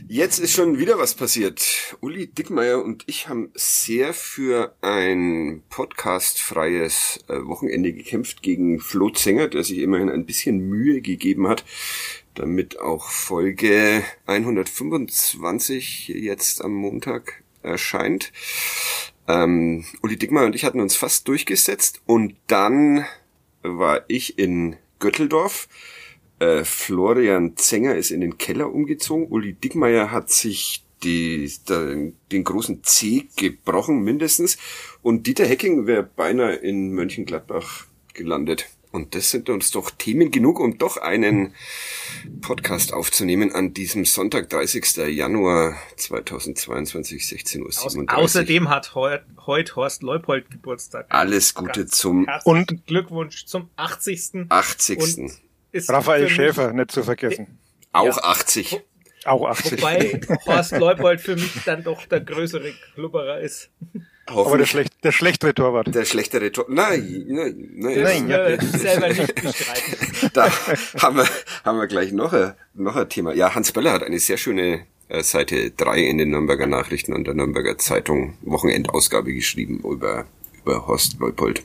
Jetzt ist schon wieder was passiert. Uli Dickmeyer und ich haben sehr für ein podcastfreies Wochenende gekämpft gegen Flo Zenger, der sich immerhin ein bisschen Mühe gegeben hat, damit auch Folge 125 jetzt am Montag erscheint. Uli Dickmeyer und ich hatten uns fast durchgesetzt und dann war ich in Götteldorf. Florian Zenger ist in den Keller umgezogen. Uli Dickmeyer hat sich den großen Zeh gebrochen mindestens. Und Dieter Hecking wäre beinahe in Mönchengladbach gelandet. Und das sind uns doch Themen genug, um doch einen Podcast aufzunehmen an diesem Sonntag, 30. Januar 2022, 16:37 Uhr. Außerdem hat heute Horst Leupold Geburtstag. Alles Gute zum... Und Glückwunsch zum 80. 80. Raphael Schäfer, nicht zu vergessen. Auch 80. Auch 80. Wobei Horst Leupold für mich dann doch der größere Klubberer ist. Aber der schlechtere Torwart. Der schlechtere Torwart. Nein, selber nicht bestreiten. Da haben wir gleich noch ein Thema. Ja, Hans Böller hat eine sehr schöne Seite 3 in den Nürnberger Nachrichten und der Nürnberger Zeitung Wochenendausgabe geschrieben über Horst Leupold.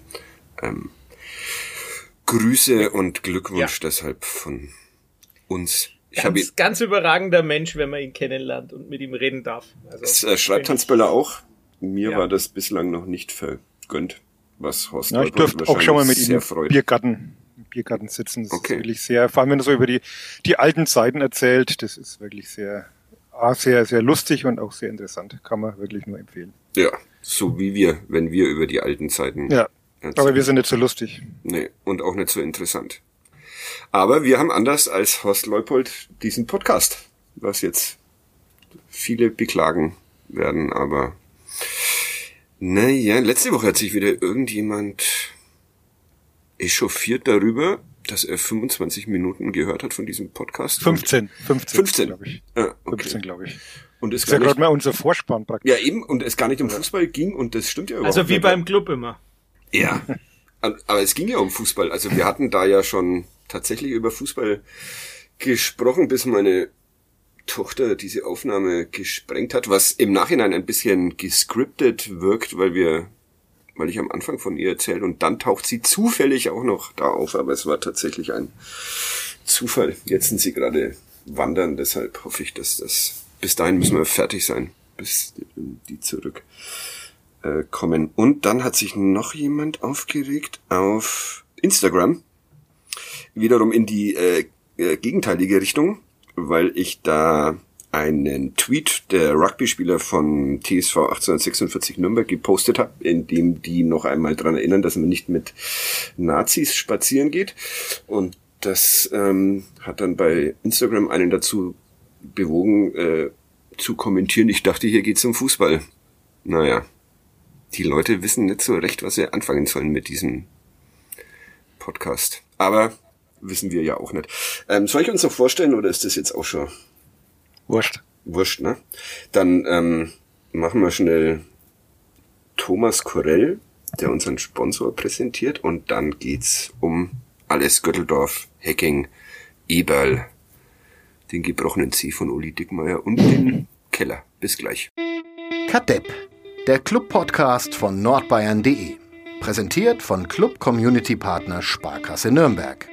Grüße und Glückwunsch deshalb von uns. Ganz überragender Mensch, wenn man ihn kennenlernt und mit ihm reden darf. Also, das schreibt Hans Böller auch. Mir war das bislang noch nicht vergönnt, was Horst Leupold ich durfte auch schon mal mit ihm im Biergarten sitzen. Das ist okay. wirklich sehr, vor allem wenn er so über die alten Zeiten erzählt, das ist wirklich sehr, sehr lustig und auch sehr interessant. Kann man wirklich nur empfehlen. Ja, so wie wenn wir über die alten Zeiten erzählen. Aber wir sind nicht so lustig. Nee, und auch nicht so interessant. Aber wir haben anders als Horst Leupold diesen Podcast, was jetzt viele beklagen werden, aber naja, letzte Woche hat sich wieder irgendjemand echauffiert darüber, dass er 25 Minuten gehört hat von diesem Podcast. 15, glaube ich. Ja, okay. 15, glaube ich. Und es ist ja gerade mal unser Vorspann praktisch. Ja, eben, und es gar nicht um Fußball ging und das stimmt ja überhaupt Also wie nicht. beim Club immer. Ja, aber es ging ja um Fußball. Also wir hatten da ja schon tatsächlich über Fußball gesprochen, bis meine Tochter diese Aufnahme gesprengt hat, was im Nachhinein ein bisschen gescriptet wirkt, weil ich am Anfang von ihr erzählt und dann taucht sie zufällig auch noch da auf, aber es war tatsächlich ein Zufall. Jetzt sind sie gerade wandern, deshalb hoffe ich, dass bis dahin müssen wir fertig sein, bis die zurückkommen. Und dann hat sich noch jemand aufgeregt auf Instagram, wiederum in die gegenteilige Richtung, weil ich da einen Tweet der Rugby-Spieler von TSV 1846 Nürnberg gepostet habe, in dem die noch einmal dran erinnern, dass man nicht mit Nazis spazieren geht. Und das hat dann bei Instagram einen dazu bewogen, zu kommentieren. Ich dachte, hier geht's um Fußball. Naja, die Leute wissen nicht so recht, was sie anfangen sollen mit diesem Podcast. Aber wissen wir ja auch nicht. Soll ich uns noch vorstellen oder ist das jetzt auch schon... Wurscht, ne? Dann machen wir schnell Thomas Korell, der unseren Sponsor präsentiert und dann geht's um alles Götteldorf, Hecking, Eberl, den gebrochenen Zeh von Uli Dickmeyer und den Keller. Bis gleich. Kadepp, der Club-Podcast von nordbayern.de. Präsentiert von Club-Community-Partner Sparkasse Nürnberg.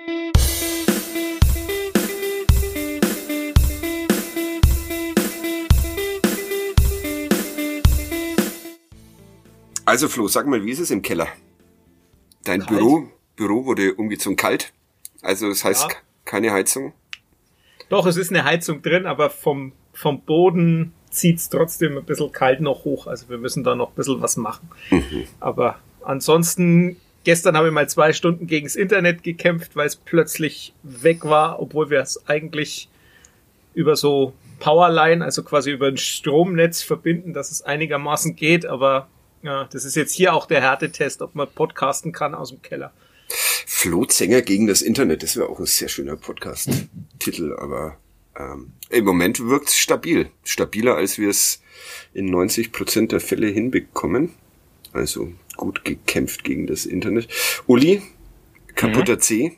Also Flo, sag mal, wie ist es im Keller? Dein Kalt. Büro wurde umgezogen kalt, also das heißt keine Heizung? Doch, es ist eine Heizung drin, aber vom Boden zieht's trotzdem ein bisschen kalt noch hoch. Also wir müssen da noch ein bisschen was machen. Aber ansonsten, gestern habe ich mal 2 Stunden gegens Internet gekämpft, weil es plötzlich weg war, obwohl wir es eigentlich über so Powerline, also quasi über ein Stromnetz verbinden, dass es einigermaßen geht, aber ja, das ist jetzt hier auch der Härtetest, ob man podcasten kann aus dem Keller. Flo Zenger gegen das Internet, das wäre auch ein sehr schöner Podcast-Titel, aber im Moment wirkt es stabil. Stabiler, als wir es in 90% der Fälle hinbekommen. Also gut gekämpft gegen das Internet. Uli, kaputter Zeh.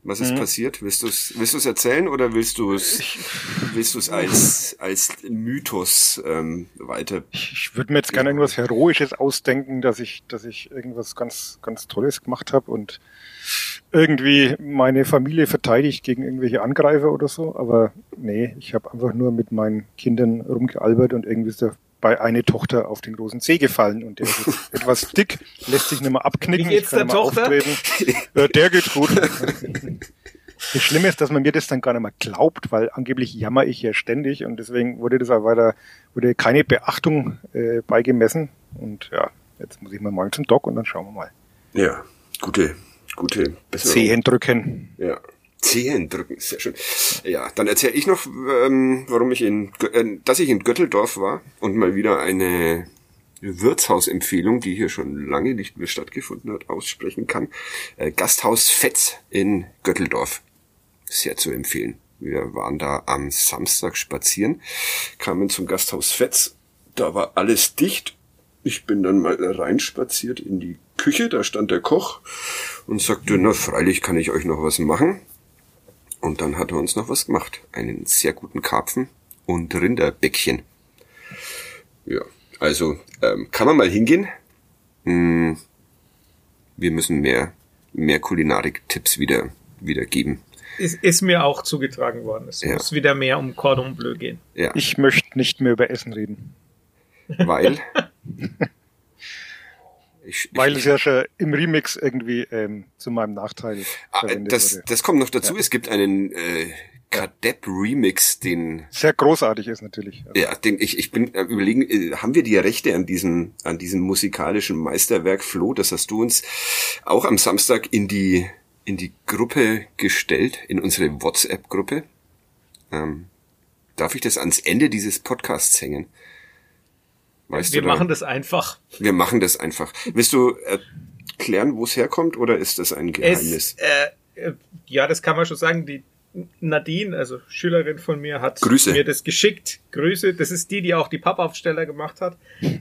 Was ist passiert? Willst du es erzählen oder willst du es als Mythos weiter? Ich würde mir jetzt gerne irgendwas Heroisches ausdenken, dass ich irgendwas ganz, ganz Tolles gemacht habe und irgendwie meine Familie verteidigt gegen irgendwelche Angreifer oder so. Aber nee, ich habe einfach nur mit meinen Kindern rumgealbert und irgendwie ist dabei eine Tochter auf den großen Zeh gefallen und der ist jetzt etwas dick, lässt sich nicht mehr abknicken. Wie geht's der Tochter? Der geht gut. Das Schlimme ist, dass man mir das dann gar nicht mehr glaubt, weil angeblich jammer ich ja ständig und deswegen wurde keine Beachtung beigemessen. Und ja, jetzt muss ich mal morgen zum Doc und dann schauen wir mal. Ja, gute Besserung. Zehen drücken. Ja, Zehen drücken, sehr schön. Ja, dann erzähle ich noch, dass ich in Götteldorf war und mal wieder eine Wirtshausempfehlung, die hier schon lange nicht mehr stattgefunden hat, aussprechen kann. Gasthaus Fetz in Götteldorf. Sehr zu empfehlen. Wir waren da am Samstag spazieren, kamen zum Gasthaus Fetz. Da war alles dicht. Ich bin dann mal reinspaziert in die Küche, da stand der Koch und sagte, na freilich kann ich euch noch was machen. Und dann hat er uns noch was gemacht. Einen sehr guten Karpfen und Rinderbäckchen. Ja, also kann man mal hingehen. Wir müssen mehr Kulinarik-Tipps wieder geben. Ist mir auch zugetragen worden. Es muss wieder mehr um Cordon Bleu gehen. Ja. Ich möchte nicht mehr über Essen reden. Weil? Weil es ja schon im Remix irgendwie zu meinem Nachteil verwendet wurde. Das kommt noch dazu. Ja. Es gibt einen Kadepp-Remix, den sehr großartig ist natürlich. Ja, den ich bin überlegen, haben wir die Rechte an diesem musikalischen Meisterwerk, Flo? Das hast du uns auch am Samstag in die Gruppe gestellt, in unsere WhatsApp-Gruppe. Darf ich das ans Ende dieses Podcasts hängen? Wir machen das einfach. Wir machen das einfach. Willst du erklären, wo es herkommt, oder ist das ein Geheimnis? Ja, das kann man schon sagen. Die Nadine, also Schülerin von mir, hat Grüße. Mir das geschickt. Grüße. Das ist die auch die Pappaufsteller gemacht hat.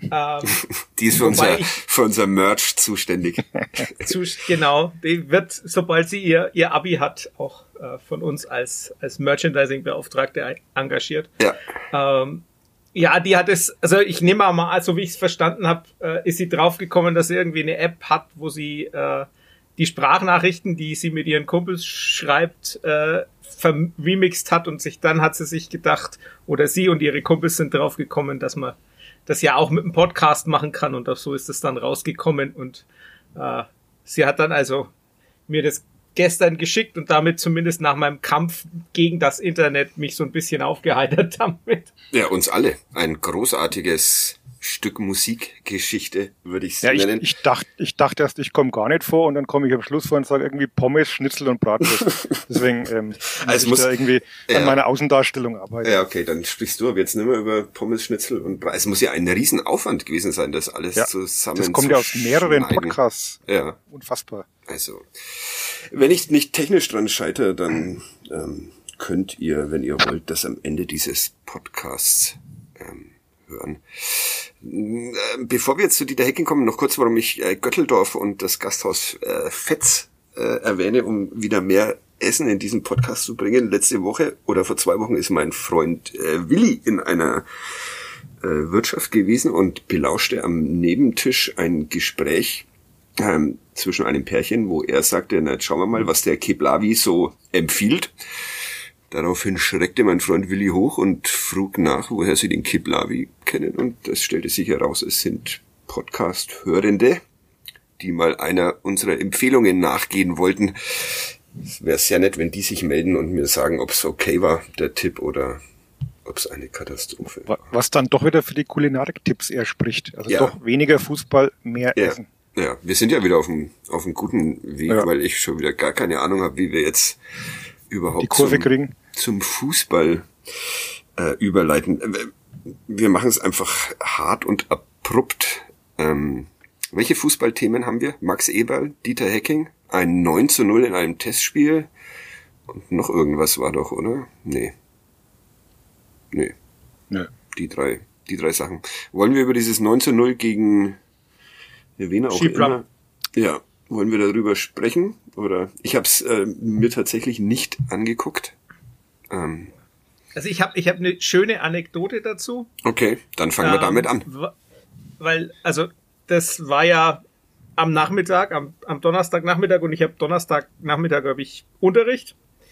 Die ist für unser Merch zuständig. Genau. Die wird, sobald sie ihr Abi hat, auch von uns als Merchandising-Beauftragte engagiert. Ja. Ja, die hat es, also ich nehme mal, also wie ich es verstanden habe, ist sie draufgekommen, dass sie irgendwie eine App hat, wo sie die Sprachnachrichten, die sie mit ihren Kumpels schreibt, remixed hat, und dann hat sie sich gedacht, oder sie und ihre Kumpels sind draufgekommen, dass man das ja auch mit einem Podcast machen kann, und auch so ist es dann rausgekommen, und sie hat dann also mir das gestern geschickt und damit zumindest nach meinem Kampf gegen das Internet mich so ein bisschen aufgeheitert damit. Ja, uns alle. Ein großartiges Stück Musikgeschichte, würde ich es nennen. Ich dachte erst, ich komme gar nicht vor, und dann komme ich am Schluss vor und sage irgendwie Pommes, Schnitzel und Bratwurst. Deswegen muss da irgendwie an meiner Außendarstellung arbeiten. Ja, okay, dann sprichst du aber jetzt nicht mehr über Pommes, Schnitzel und Bratwurst. Es muss ja ein Riesenaufwand gewesen sein, das alles zusammen. Das kommt ja aus mehreren Podcasts. Ja. Unfassbar. Also, wenn ich nicht technisch dran scheitere, dann könnt ihr, wenn ihr wollt, das am Ende dieses Podcasts hören. Bevor wir jetzt zu Dieter Hecking kommen, noch kurz, warum ich Götteldorf und das Gasthaus Fetz erwähne, um wieder mehr Essen in diesen Podcast zu bringen. Letzte Woche oder vor 2 Wochen ist mein Freund Willi in einer Wirtschaft gewesen und belauschte am Nebentisch ein Gespräch zwischen einem Pärchen, wo er sagte, na, jetzt schauen wir mal, was der Keblavi so empfiehlt. Daraufhin schreckte mein Freund Willi hoch und frug nach, woher sie den Keblavi kennen, und es stellte sich heraus, es sind Podcast-Hörende, die mal einer unserer Empfehlungen nachgehen wollten. Es wäre sehr nett, wenn die sich melden und mir sagen, ob es okay war, der Tipp, oder ob es eine Katastrophe war. Was dann doch wieder für die Kulinarik-Tipps eher spricht. Also doch weniger Fußball, mehr Essen. Ja, wir sind ja wieder auf einem guten Weg, weil ich schon wieder gar keine Ahnung habe, wie wir jetzt überhaupt die Kurve kriegen. Zum Fußball überleiten. Wir machen es einfach hart und abrupt. Welche Fußballthemen haben wir? Max Eberl, Dieter Hecking, ein 9:0 in einem Testspiel und noch irgendwas war doch, oder? Nee. Die drei Sachen. Wollen wir über dieses 9:0 gegen wen auch immer? Ja. Wollen wir darüber sprechen? Oder ich habe es mir tatsächlich nicht angeguckt. Also ich hab eine schöne Anekdote dazu. Okay, dann fangen wir damit an. Weil, also das war ja am Nachmittag, am Donnerstagnachmittag, und ich habe Donnerstagnachmittag habe ich Unterricht.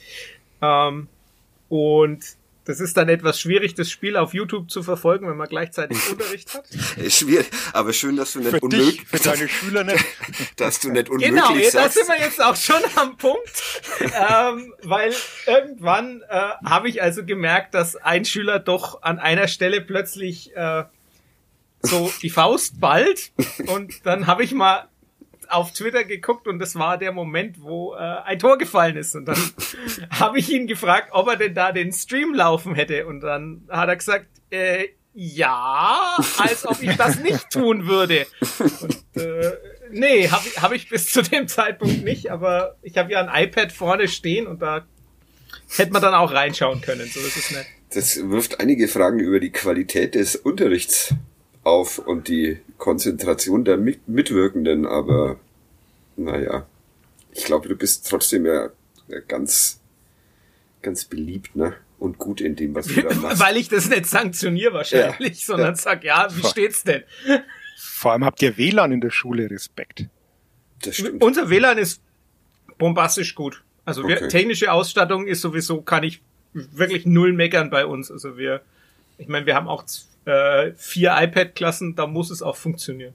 Und das ist dann etwas schwierig, das Spiel auf YouTube zu verfolgen, wenn man gleichzeitig Unterricht hat. Schwierig, aber schön, dass du nicht unmöglich... Für deine Schüler nicht. Dass du nicht unmöglich genau, sagst. da sind wir jetzt auch schon am Punkt. Weil irgendwann habe ich also gemerkt, dass ein Schüler doch an einer Stelle plötzlich so die Faust ballt. Und dann habe ich mal auf Twitter geguckt und das war der Moment, wo ein Tor gefallen ist. Und dann habe ich ihn gefragt, ob er denn da den Stream laufen hätte. Und dann hat er gesagt, ja, als ob ich das nicht tun würde. Und nee, hab ich bis zu dem Zeitpunkt nicht. Aber ich habe ja ein iPad vorne stehen und da hätte man dann auch reinschauen können. So, das ist nett. Das wirft einige Fragen über die Qualität des Unterrichts auf und die Konzentration der Mitwirkenden, aber naja, ich glaube, du bist trotzdem ja ganz, ganz beliebt, ne? Und gut in dem, was du da machst. Weil ich das nicht sanktioniere wahrscheinlich, sondern sag, ja, wie steht's denn? Vor allem habt ihr WLAN in der Schule, Respekt. Das stimmt. Unser WLAN ist bombastisch gut. Also Okay. Technische Ausstattung ist sowieso, kann ich wirklich null meckern bei uns. Also ich meine, wir haben auch 4 iPad-Klassen, da muss es auch funktionieren.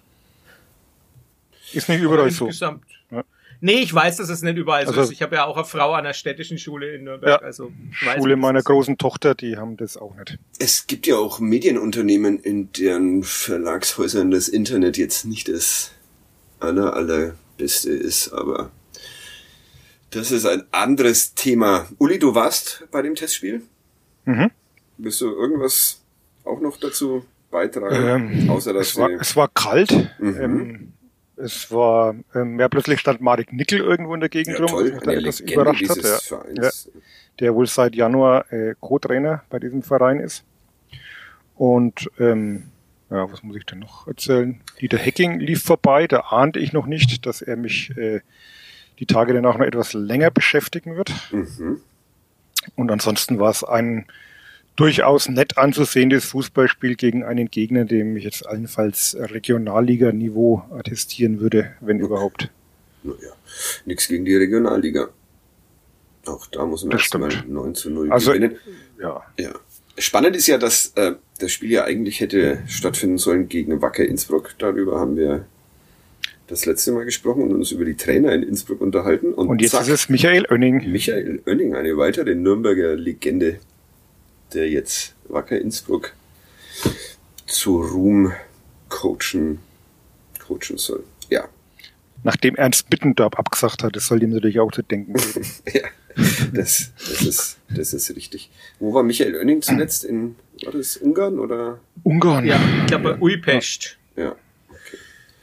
Ist nicht überall so. Insgesamt. Ja. Nee, ich weiß, dass es nicht überall so Also- ist. Ich habe ja auch eine Frau an der städtischen Schule in Nürnberg. Ja, Also ich weiß, Schule wie das meiner ist. großen Tochter, die haben das auch nicht. Es gibt ja auch Medienunternehmen, in deren Verlagshäusern das Internet jetzt nicht das allerbeste ist, aber das ist ein anderes Thema. Uli, du warst bei dem Testspiel? Mhm. Willst du irgendwas auch noch dazu beitragen? Außer dass Es war kalt. Es war, plötzlich stand Marek Nickel irgendwo in der Gegend rum, toll, was mich da eine etwas Legende überrascht hat. dieses Ja. Vereins. Der wohl seit Januar Co-Trainer bei diesem Verein ist. Und was muss ich denn noch erzählen? Dieter Hecking lief vorbei, da ahnte ich noch nicht, dass er mich die Tage danach noch etwas länger beschäftigen wird. Mhm. Und ansonsten war es ein durchaus nett anzusehendes Fußballspiel gegen einen Gegner, dem ich jetzt allenfalls Regionalliga-Niveau attestieren würde, wenn überhaupt. Naja, nichts gegen die Regionalliga. Auch da muss man Das erstmal stimmt. 9:0 Also, gewinnen. ja. Ja. Spannend ist ja, dass das Spiel ja eigentlich hätte stattfinden sollen gegen Wacker Innsbruck. Darüber haben wir das letzte Mal gesprochen und uns über die Trainer in Innsbruck unterhalten. Und jetzt zack, ist es Michael Oenning. Michael Oenning, eine weitere Nürnberger Legende, der jetzt Wacker Innsbruck zu Ruhm coachen soll. Ja. Nachdem Ernst Mittendorf abgesagt hat, das soll ihm natürlich auch zu denken geben. Ja, das ist richtig. Wo war Michael Oenning zuletzt? War das Ungarn oder? Ungarn. Ja, ich glaube bei Újpest. Ja, okay.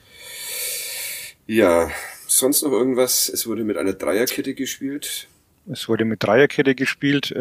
Ja, sonst noch irgendwas? Es wurde mit einer Dreierkette gespielt. Es wurde mit Dreierkette gespielt.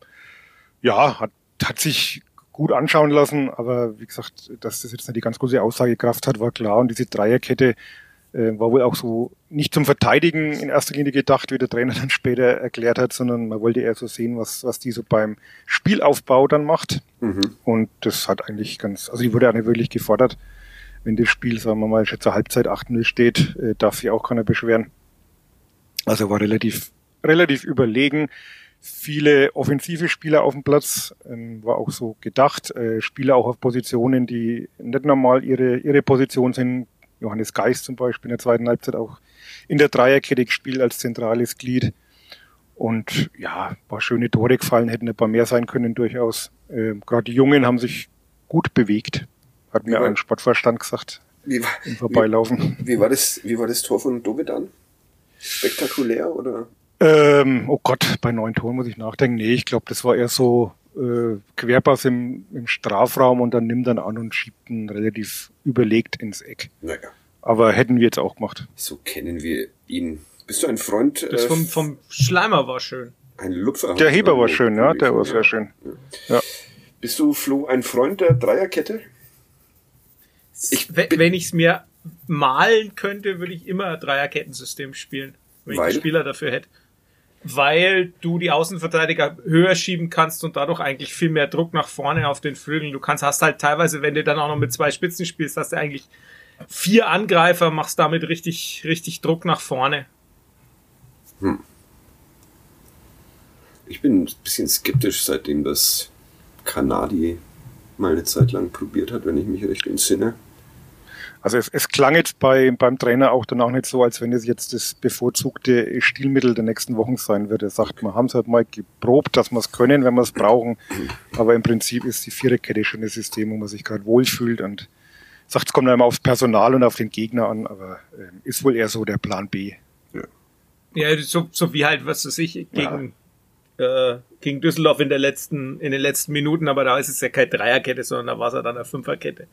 Hat sich gut anschauen lassen, aber wie gesagt, dass das jetzt nicht die ganz große Aussagekraft hat, war klar. Und diese Dreierkette war wohl auch so nicht zum Verteidigen in erster Linie gedacht, wie der Trainer dann später erklärt hat, sondern man wollte eher so sehen, was die so beim Spielaufbau dann macht. Mhm. Und das hat eigentlich die wurde auch nicht wirklich gefordert. Wenn das Spiel, sagen wir mal, schon zur Halbzeit 8-0 steht, darf sich auch keiner beschweren. Also war relativ überlegen. Viele offensive Spieler auf dem Platz, war auch so gedacht. Spieler auch auf Positionen, die nicht normal ihre Position sind. Johannes Geist zum Beispiel in der zweiten Halbzeit auch in der Dreierkette gespielt als zentrales Glied. Und ja, ein paar schöne Tore gefallen, hätten ein paar mehr sein können durchaus. Gerade die Jungen haben sich gut bewegt, hat mir ein Sportvorstand gesagt, im Vorbeilaufen. Wie war das Tor von Dovedan? Spektakulär oder? Oh Gott, bei 9 Toren muss ich nachdenken. Nee, ich glaube, das war eher so Querpass im Strafraum und dann nimmt dann an und schiebt ihn relativ überlegt ins Eck. Naja. Aber hätten wir jetzt auch gemacht. So kennen wir ihn. Bist du ein Freund? Das vom Schleimer war schön. Ein Lupfer. Der Heber war schön, ja, der war sehr schön. Ja. Bist du, Flo, ein Freund der Dreierkette? Wenn ich es mir malen könnte, würde ich immer ein Dreierkettensystem spielen, wenn ich Weil? einen Spieler dafür hätte. Weil du die Außenverteidiger höher schieben kannst und dadurch eigentlich viel mehr Druck nach vorne auf den Flügeln. Hast halt teilweise, wenn du dann auch noch mit 2 Spitzen spielst, hast du eigentlich 4 Angreifer, machst damit richtig, richtig Druck nach vorne. Ich bin ein bisschen skeptisch, seitdem das Kanadi mal eine Zeit lang probiert hat, wenn ich mich recht entsinne. Also es klang jetzt beim Trainer auch dann auch nicht so, als wenn es jetzt das bevorzugte Stilmittel der nächsten Wochen sein würde. Er sagt, wir haben es halt mal geprobt, dass wir es können, wenn wir es brauchen. Aber im Prinzip ist die Viererkette schon das System, wo man sich gerade wohlfühlt. Und sagt, es kommt dann immer aufs Personal und auf den Gegner an, aber ist wohl eher so der Plan B. Ja, so wie halt, was weiß ich, gegen Düsseldorf in den letzten Minuten, aber da ist es ja keine Dreierkette, sondern da war es ja dann eine Fünferkette.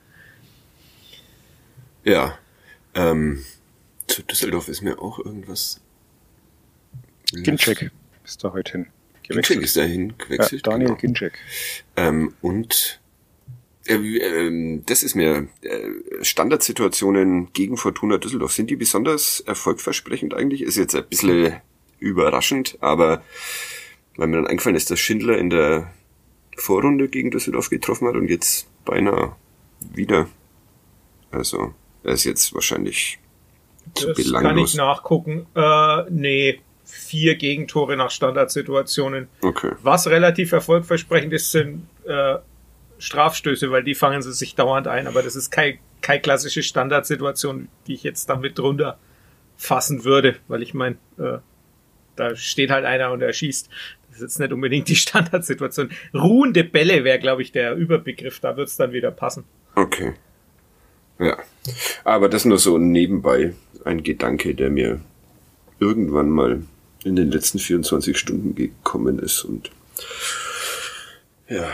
Ja, zu Düsseldorf ist mir auch irgendwas... Ginczek ist da heute hin. Ginczek ist dahin gewechselt. Ja, Daniel genau. Ginczek. Und das ist mir Standardsituationen gegen Fortuna Düsseldorf. Sind die besonders erfolgversprechend eigentlich? Ist jetzt ein bisschen überraschend, aber weil mir dann eingefallen ist, dass Schindler in der Vorrunde gegen Düsseldorf getroffen hat und jetzt beinahe wieder. Also, er ist jetzt wahrscheinlich zu Das belanglos. kann ich nachgucken. Nee, 4 Gegentore nach Standardsituationen. Okay. Was relativ erfolgversprechend ist, sind Strafstöße, weil die fangen sie sich dauernd ein. Aber das ist keine klassische Standardsituation, die ich jetzt damit drunter fassen würde. Weil ich meine, da steht halt einer und er schießt. Das ist jetzt nicht unbedingt die Standardsituation. Ruhende Bälle wäre, glaube ich, der Überbegriff. Da wird es dann wieder passen. Okay. Ja. Aber das nur so nebenbei ein Gedanke, der mir irgendwann mal in den letzten 24 Stunden gekommen ist und ja.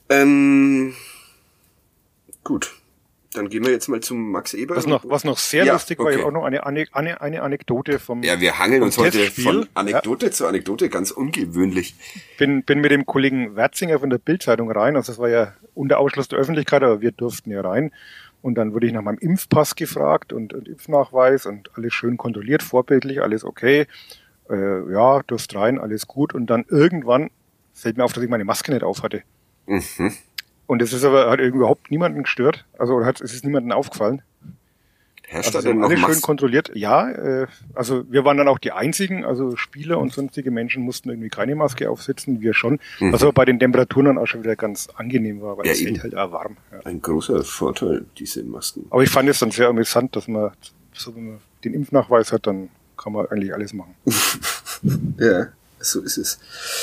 Gut. Dann gehen wir jetzt mal zum Max Eber. Was noch sehr lustig war, okay. ich auch noch eine Anekdote vom Ja, wir hangeln uns heute Testspiel. von Anekdote zu Anekdote, ganz ungewöhnlich. Bin mit dem Kollegen Werzinger von der Bild-Zeitung rein, also das war ja unter Ausschluss der Öffentlichkeit, aber wir durften ja rein. Und dann wurde ich nach meinem Impfpass gefragt und Impfnachweis und alles schön kontrolliert, vorbildlich, alles okay. Ja, durfst rein, alles gut. Und dann irgendwann fällt mir auf, dass ich meine Maske nicht auf hatte. Mhm. Und es ist aber, hat irgendwie überhaupt niemanden gestört. Also es ist niemandem aufgefallen. Herrscht Also da denn noch alles schön Masken? kontrolliert. Ja, also wir waren dann auch die einzigen, also Spieler und sonstige Menschen mussten irgendwie keine Maske aufsetzen, wir schon. Was aber bei den Temperaturen dann auch schon wieder ganz angenehm war, weil Ja, es eben. wird halt auch warm. Ja. Ein großer Vorteil, diese Masken. Aber ich fand es dann sehr amüsant, dass man, so wenn man den Impfnachweis hat, dann kann man eigentlich alles machen. Ja, so ist es.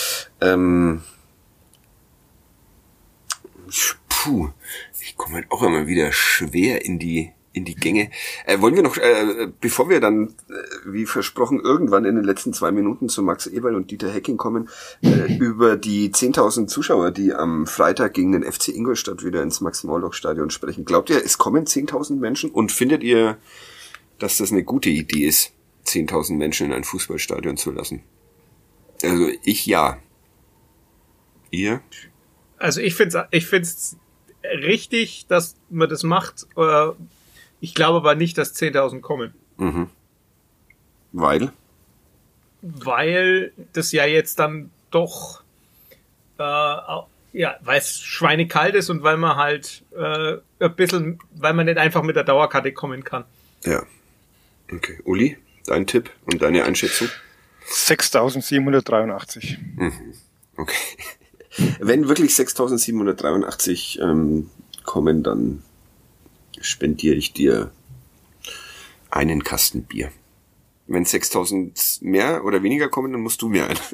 Ich komme halt auch immer wieder schwer in die Gänge. Wollen wir noch, bevor wir dann, wie versprochen, irgendwann in den letzten 2 Minuten zu Max Eberl und Dieter Hecking kommen, über die 10.000 Zuschauer, die am Freitag gegen den FC Ingolstadt wieder ins Max-Morlock-Stadion sprechen. Glaubt ihr, es kommen 10.000 Menschen? Und findet ihr, dass das eine gute Idee ist, 10.000 Menschen in ein Fußballstadion zu lassen? Also ich ja. Ihr? Also ich find's richtig, dass man das macht. Ich glaube aber nicht, dass 10.000 kommen. Mhm. Weil? Weil das ja jetzt dann doch, weil es schweinekalt ist und weil man halt weil man nicht einfach mit der Dauerkarte kommen kann. Ja. Okay. Uli, dein Tipp und deine Einschätzung? 6.783. Okay. Wenn wirklich 6.783 kommen, dann spendiere ich dir einen Kasten Bier. Wenn 6.000 mehr oder weniger kommen, dann musst du mir einen.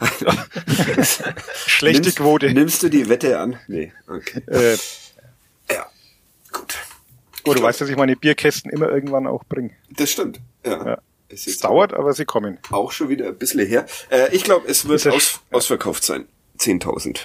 Schlechte Quote. Nimmst du die Wette an? Nee, okay. Ja, gut. Du weißt, dass ich meine Bierkästen immer irgendwann auch bringe. Das stimmt, ja. Es dauert, aber sie kommen. Auch schon wieder ein bisschen her. Ich glaube, es wird Ist ausverkauft sein. 10.000.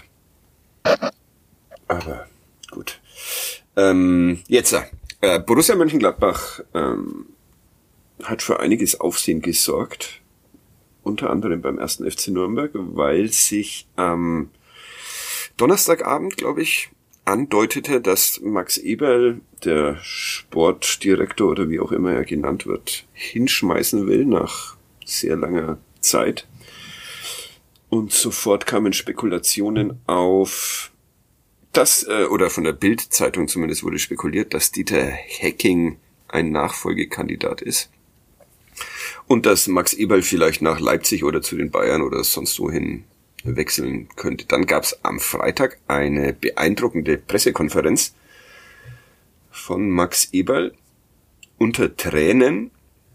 Aber gut. Jetzt, Borussia Mönchengladbach hat für einiges Aufsehen gesorgt. Unter anderem beim 1. FC Nürnberg, weil sich am Donnerstagabend, glaube ich, andeutete, dass Max Eberl, der Sportdirektor oder wie auch immer er genannt wird, hinschmeißen will nach sehr langer Zeit. Und sofort kamen Spekulationen auf, dass, oder von der Bild-Zeitung zumindest wurde spekuliert, dass Dieter Hecking ein Nachfolgekandidat ist. Und dass Max Eberl vielleicht nach Leipzig oder zu den Bayern oder sonst wohin wechseln könnte. Dann gab es am Freitag eine beeindruckende Pressekonferenz von Max Eberl unter Tränen,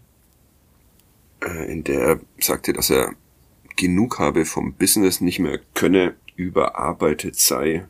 in der er sagte, dass er genug habe vom Business, nicht mehr könne, überarbeitet sei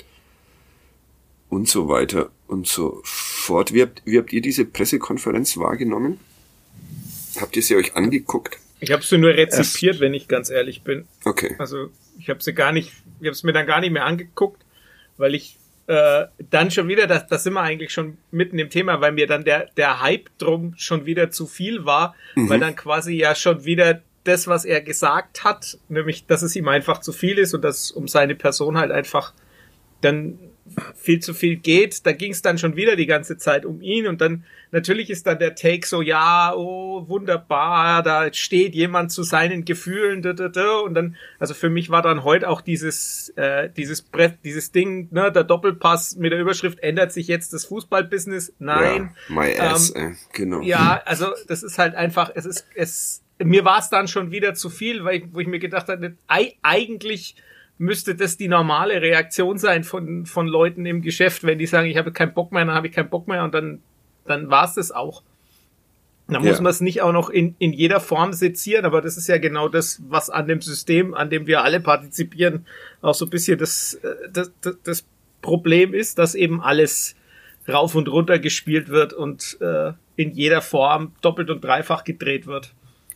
und so weiter und so fort. Wie habt ihr diese Pressekonferenz wahrgenommen? Habt ihr sie euch angeguckt? Ich habe sie nur rezipiert, wenn ich ganz ehrlich bin. Okay. Also ich habe es mir dann gar nicht mehr angeguckt, weil ich dann schon wieder, das sind wir eigentlich schon mitten im Thema, weil mir dann der Hype drum schon wieder zu viel war, weil dann quasi ja schon wieder das, was er gesagt hat, nämlich, dass es ihm einfach zu viel ist und dass es um seine Person halt einfach dann viel zu viel geht. Da ging es dann schon wieder die ganze Zeit um ihn und dann natürlich ist dann der Take so, ja, oh, wunderbar, da steht jemand zu seinen Gefühlen, und dann, also für mich war dann heute auch dieses Ding, ne, der Doppelpass mit der Überschrift, ändert sich jetzt das Fußballbusiness? Nein. Ja, my ass, genau. Ja, also das ist halt einfach, mir war es dann schon wieder zu viel, wo ich mir gedacht habe, eigentlich müsste das die normale Reaktion sein von Leuten im Geschäft, wenn die sagen, ich habe keinen Bock mehr, dann habe ich keinen Bock mehr und dann war es das auch. Da muss man es nicht auch noch in jeder Form sezieren, aber das ist ja genau das, was an dem System, an dem wir alle partizipieren, auch so ein bisschen das Problem ist, dass eben alles rauf und runter gespielt wird und in jeder Form doppelt und dreifach gedreht wird.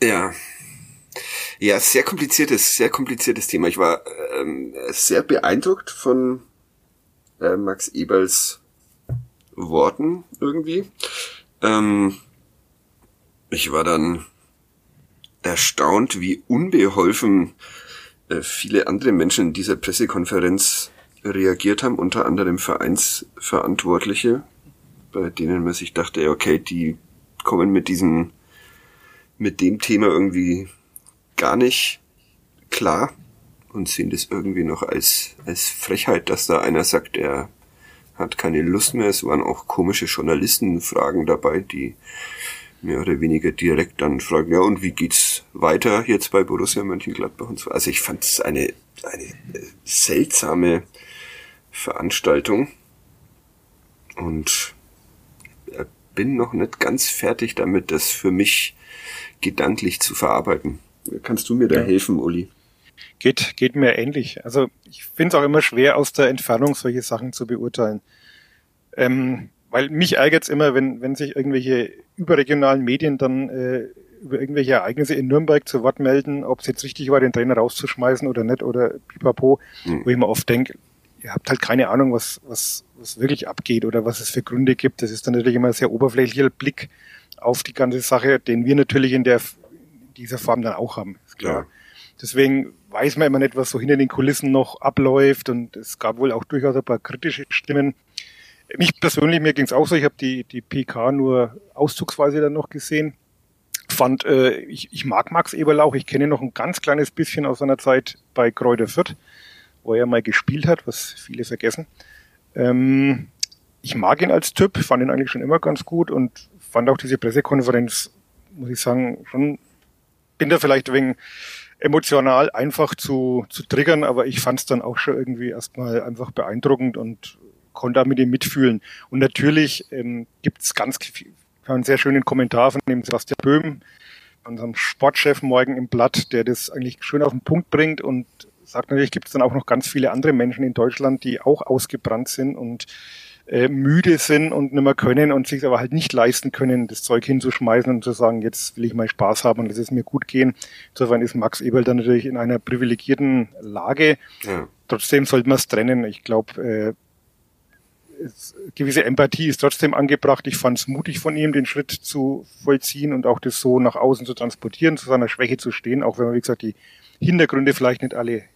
Ja, sehr kompliziertes Thema. Ich war sehr beeindruckt von Max Eberls Worten irgendwie. Ich war dann erstaunt, wie unbeholfen viele andere Menschen in dieser Pressekonferenz reagiert haben, unter anderem Vereinsverantwortliche, bei denen man sich dachte, okay, die kommen mit dem Thema irgendwie gar nicht klar und sehen das irgendwie noch als Frechheit, dass da einer sagt, er hat keine Lust mehr. Es waren auch komische Journalistenfragen dabei, die mehr oder weniger direkt dann fragen, ja, und wie geht's weiter jetzt bei Borussia Mönchengladbach und so. Also ich fand es eine seltsame Veranstaltung und bin noch nicht ganz fertig damit, das für mich gedanklich zu verarbeiten. Kannst du mir da helfen, Uli? Geht mir ähnlich. Also ich finde es auch immer schwer, aus der Entfernung solche Sachen zu beurteilen. Weil mich ärgert es immer, wenn sich irgendwelche überregionalen Medien dann über irgendwelche Ereignisse in Nürnberg zu Wort melden, ob es jetzt richtig war, den Trainer rauszuschmeißen oder nicht oder pipapo, wo ich mir oft denke, ihr habt halt keine Ahnung, was wirklich abgeht oder was es für Gründe gibt. Das ist dann natürlich immer ein sehr oberflächlicher Blick auf die ganze Sache, den wir natürlich in dieser Form dann auch haben, ist klar. Ja. Deswegen weiß man immer nicht, was so hinter den Kulissen noch abläuft und es gab wohl auch durchaus ein paar kritische Stimmen. Mich persönlich, mir ging es auch so, ich habe die PK nur auszugsweise dann noch gesehen. Ich mag Max Eberl auch, ich kenne ihn noch ein ganz kleines bisschen aus seiner Zeit bei Greuther Fürth, wo er mal gespielt hat, was viele vergessen. Ich mag ihn als Typ, fand ihn eigentlich schon immer ganz gut und fand auch diese Pressekonferenz, muss ich sagen, schon, bin da vielleicht wegen emotional einfach zu triggern, aber ich fand es dann auch schon irgendwie erstmal einfach beeindruckend und konnte da mit ihm mitfühlen. Und natürlich gibt es einen sehr schönen Kommentar von dem Sebastian Böhm, unserem Sportchef morgen im Blatt, der das eigentlich schön auf den Punkt bringt und sagt, natürlich gibt es dann auch noch ganz viele andere Menschen in Deutschland, die auch ausgebrannt sind und müde sind und nicht mehr können und sich aber halt nicht leisten können, das Zeug hinzuschmeißen und zu sagen, jetzt will ich mal Spaß haben und lass es mir gut gehen. Insofern ist Max Eberl dann natürlich in einer privilegierten Lage. Ja. Trotzdem sollte man es trennen. Ich glaube, gewisse Empathie ist trotzdem angebracht. Ich fand es mutig von ihm, den Schritt zu vollziehen und auch das so nach außen zu transportieren, zu seiner Schwäche zu stehen, auch wenn man, wie gesagt, die Hintergründe vielleicht nicht alle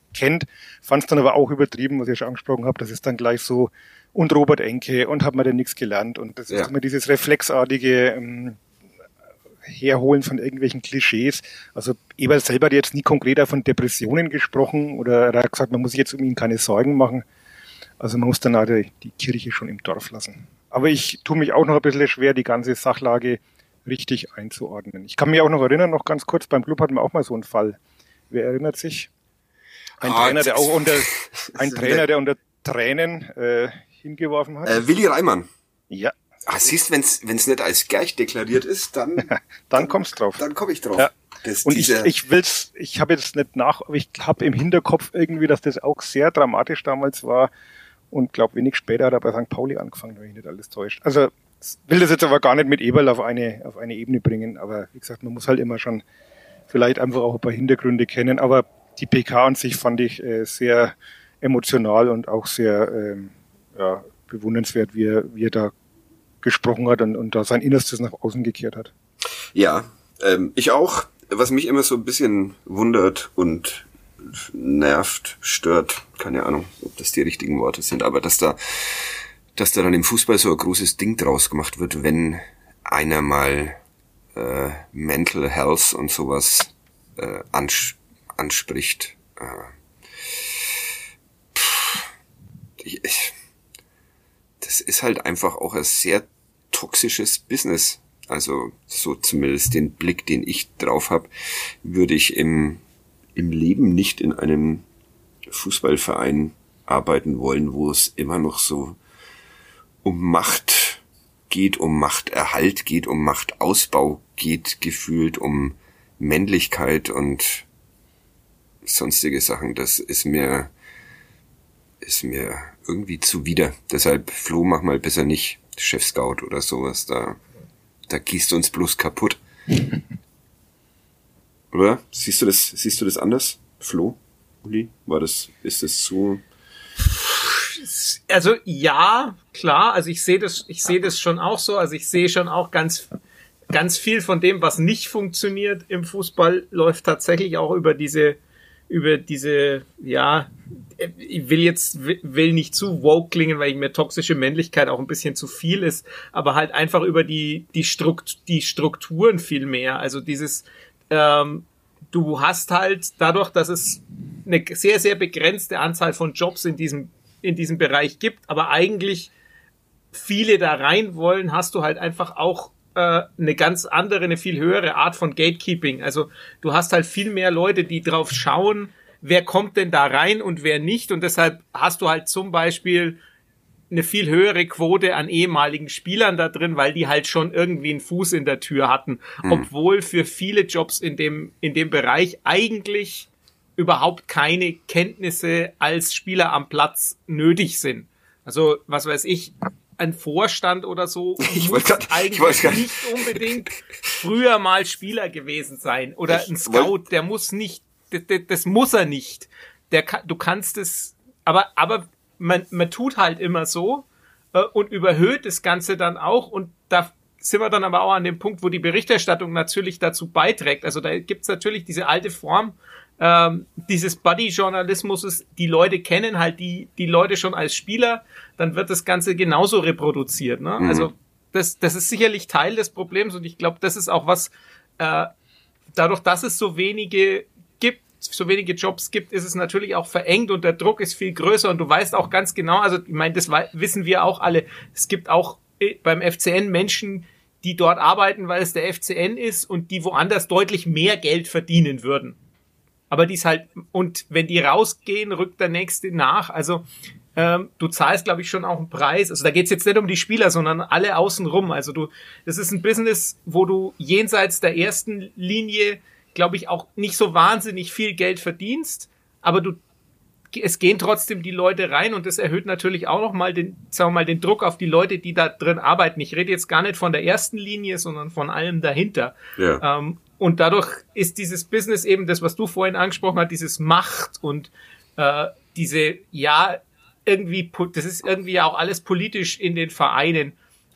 kennt, fand es dann aber auch übertrieben, was ich schon angesprochen habe, das ist dann gleich so, und Robert Enke, und hat man denn nichts gelernt, und das ist immer dieses reflexartige Herholen von irgendwelchen Klischees. Also Eberl selber hat jetzt nie konkret von Depressionen gesprochen, oder er hat gesagt, man muss sich jetzt um ihn keine Sorgen machen. Also man muss dann auch die Kirche schon im Dorf lassen. Aber ich tue mich auch noch ein bisschen schwer, die ganze Sachlage richtig einzuordnen. Ich kann mich auch noch erinnern, noch ganz kurz, beim Club hatten wir auch mal so einen Fall. Wer erinnert sich? Ein Trainer, der unter Tränen hingeworfen hat. Willi Reimann. Ja. Siehst, wenn's nicht als Gerch deklariert ist, dann kommst drauf. Dann komme ich drauf. Ja. Und ich habe jetzt nicht aber ich habe im Hinterkopf irgendwie, dass das auch sehr dramatisch damals war, und glaube, wenig später hat er bei St. Pauli angefangen, wenn mich nicht alles täuscht. Also will das jetzt aber gar nicht mit Eberl auf eine Ebene bringen, aber wie gesagt, man muss halt immer schon vielleicht einfach auch ein paar Hintergründe kennen, aber die PK an sich fand ich sehr emotional und auch sehr bewundernswert, wie er da gesprochen hat und da sein Innerstes nach außen gekehrt hat. Ja, ich auch. Was mich immer so ein bisschen wundert und nervt, stört, keine Ahnung, ob das die richtigen Worte sind, aber dass da dann im Fußball so ein großes Ding draus gemacht wird, wenn einer mal Mental Health und sowas anspricht. Das ist halt einfach auch ein sehr toxisches Business. Also so zumindest den Blick, den ich drauf habe, würde ich im Leben nicht in einem Fußballverein arbeiten wollen, wo es immer noch so um Macht geht, um Machterhalt geht, um Machtausbau geht, gefühlt um Männlichkeit und sonstige Sachen. Das ist mir irgendwie zuwider. Deshalb, Flo, mach mal besser nicht Chef-Scout oder sowas. Da gießt du uns bloß kaputt. Oder? Siehst du das anders, Flo? Uli? Ist das so? Also ja, klar, also ich sehe das schon auch so, also ich sehe schon auch ganz viel von dem, was nicht funktioniert im Fußball, läuft tatsächlich auch über diese, ja, ich will nicht zu woke klingen, weil mir toxische Männlichkeit auch ein bisschen zu viel ist, aber halt einfach über die Strukturen viel mehr, also dieses, du hast halt dadurch, dass es eine sehr, sehr begrenzte Anzahl von Jobs in diesem Bereich gibt, aber eigentlich viele da rein wollen, hast du halt einfach auch eine ganz andere, eine viel höhere Art von Gatekeeping. Also du hast halt viel mehr Leute, die drauf schauen, wer kommt denn da rein und wer nicht, und deshalb hast du halt zum Beispiel eine viel höhere Quote an ehemaligen Spielern da drin, weil die halt schon irgendwie einen Fuß in der Tür hatten, obwohl für viele Jobs in dem Bereich eigentlich überhaupt keine Kenntnisse als Spieler am Platz nötig sind. Also, was weiß ich, ein Vorstand oder so muss eigentlich nicht unbedingt früher mal Spieler gewesen sein. Oder ein Scout, der muss nicht, das muss er nicht. Du kannst es, aber man tut halt immer so und überhöht das Ganze dann auch, und da sind wir dann aber auch an dem Punkt, wo die Berichterstattung natürlich dazu beiträgt. Also da gibt's natürlich diese alte Form dieses Buddy-Journalismus, die Leute kennen halt die Leute schon als Spieler, dann wird das Ganze genauso reproduziert. Ne? Also das ist sicherlich Teil des Problems, und ich glaube, das ist auch was, dadurch, dass es so wenige Jobs gibt, ist es natürlich auch verengt und der Druck ist viel größer, und du weißt auch ganz genau, also ich meine, das wissen wir auch alle, es gibt auch beim FCN Menschen, die dort arbeiten, weil es der FCN ist und die woanders deutlich mehr Geld verdienen würden. Aber die ist halt, und wenn die rausgehen, rückt der Nächste nach. Also du zahlst, glaube ich, schon auch einen Preis. Also da geht's jetzt nicht um die Spieler, sondern alle außenrum. Also das ist ein Business, wo du jenseits der ersten Linie, glaube ich, auch nicht so wahnsinnig viel Geld verdienst, aber es gehen trotzdem die Leute rein, und das erhöht natürlich auch nochmal den Druck auf die Leute, die da drin arbeiten. Ich rede jetzt gar nicht von der ersten Linie, sondern von allem dahinter. Ja. Und dadurch ist dieses Business eben das, was du vorhin angesprochen hast, dieses Macht und diese, ja, irgendwie, das ist irgendwie ja auch alles politisch in den Vereinen,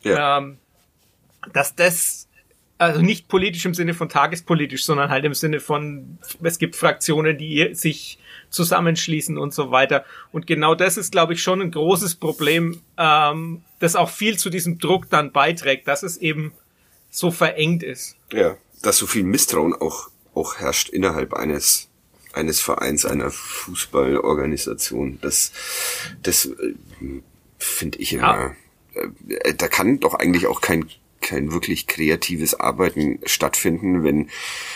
dass das, also nicht politisch im Sinne von tagespolitisch, sondern halt im Sinne von, es gibt Fraktionen, die sich zusammenschließen und so weiter. Und genau das ist, glaube ich, schon ein großes Problem, das auch viel zu diesem Druck dann beiträgt, dass es eben so verengt ist. Ja, dass so viel Misstrauen auch herrscht innerhalb eines Vereins, einer Fußballorganisation. Das finde ich immer, da kann doch eigentlich auch kein wirklich kreatives Arbeiten stattfinden, wenn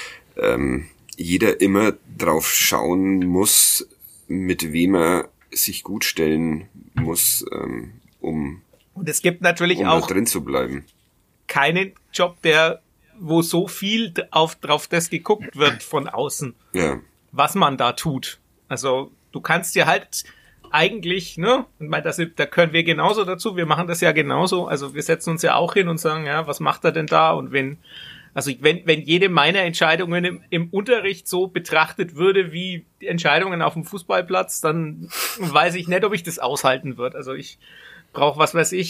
jeder immer drauf schauen muss, mit wem er sich gut stellen muss, um und es gibt natürlich auch drin zu bleiben. Keinen Job, wo so viel drauf das geguckt wird von außen, was man da tut. Also du kannst dir halt eigentlich, ne, und da können wir genauso dazu, wir machen das ja genauso, also wir setzen uns ja auch hin und sagen, ja, was macht er denn da? Und wenn jede meiner Entscheidungen im Unterricht so betrachtet würde wie die Entscheidungen auf dem Fußballplatz, dann weiß ich nicht, ob ich das aushalten würde. Also ich brauche,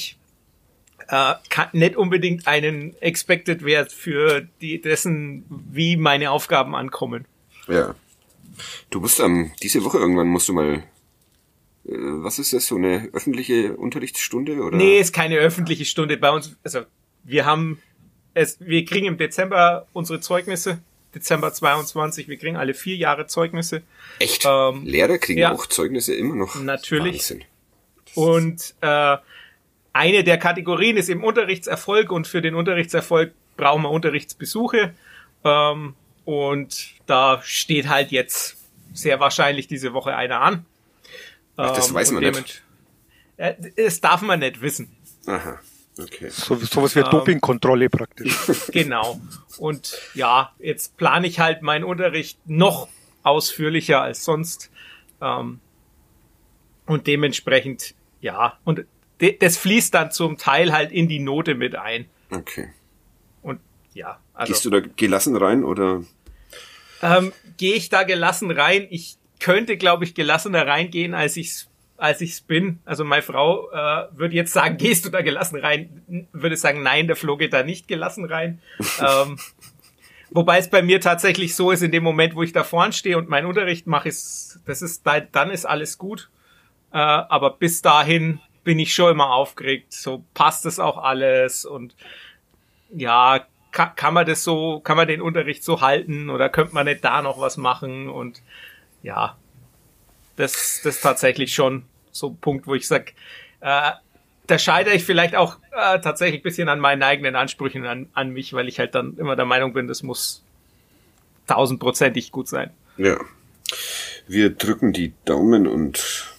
nicht unbedingt einen Expected Wert für dessen, wie meine Aufgaben ankommen. Ja. Du musst diese Woche irgendwann musst du mal, was ist das, so eine öffentliche Unterrichtsstunde, oder? Nee, ist keine öffentliche Stunde bei uns. Also wir kriegen im Dezember unsere Zeugnisse, Dezember 22, wir kriegen alle 4 Jahre Zeugnisse. Echt? Lehrer kriegen auch Zeugnisse immer noch? Natürlich. Wahnsinn. Und eine der Kategorien ist eben Unterrichtserfolg, und für den Unterrichtserfolg brauchen wir Unterrichtsbesuche. Und da steht halt jetzt sehr wahrscheinlich diese Woche einer an. Ach, das weiß man nicht. Das darf man nicht wissen. Aha, okay. Sowas wie Dopingkontrolle praktisch. Genau. Und ja, jetzt plane ich halt meinen Unterricht noch ausführlicher als sonst. Und dementsprechend, ja. Und das fließt dann zum Teil halt in die Note mit ein. Okay. Und ja. Also, gehst du da gelassen rein, oder? Gehe ich da gelassen rein? Ich könnte, glaube ich, gelassener reingehen, als ich's bin. Also meine Frau würde jetzt sagen, gehst du da gelassen rein? Würde sagen, nein, der Flo geht da nicht gelassen rein. Wobei es bei mir tatsächlich so ist, in dem Moment, wo ich da vorne stehe und meinen Unterricht mache, dann ist alles gut. Aber bis dahin bin ich schon immer aufgeregt. So passt das auch alles, und ja, kann man den Unterricht so halten, oder könnte man nicht da noch was machen? Und ja, das ist tatsächlich schon so ein Punkt, wo ich sag, da scheitere ich vielleicht auch tatsächlich ein bisschen an meinen eigenen Ansprüchen an mich, weil ich halt dann immer der Meinung bin, das muss 1000%ig gut sein. Ja, wir drücken die Daumen und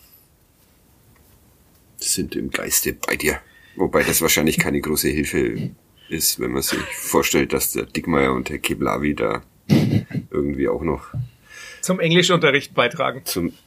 sind im Geiste bei dir. Wobei das wahrscheinlich keine große Hilfe ist, wenn man sich vorstellt, dass der Dickmeyer und der Keblavi da irgendwie auch noch zum Englischunterricht beitragen.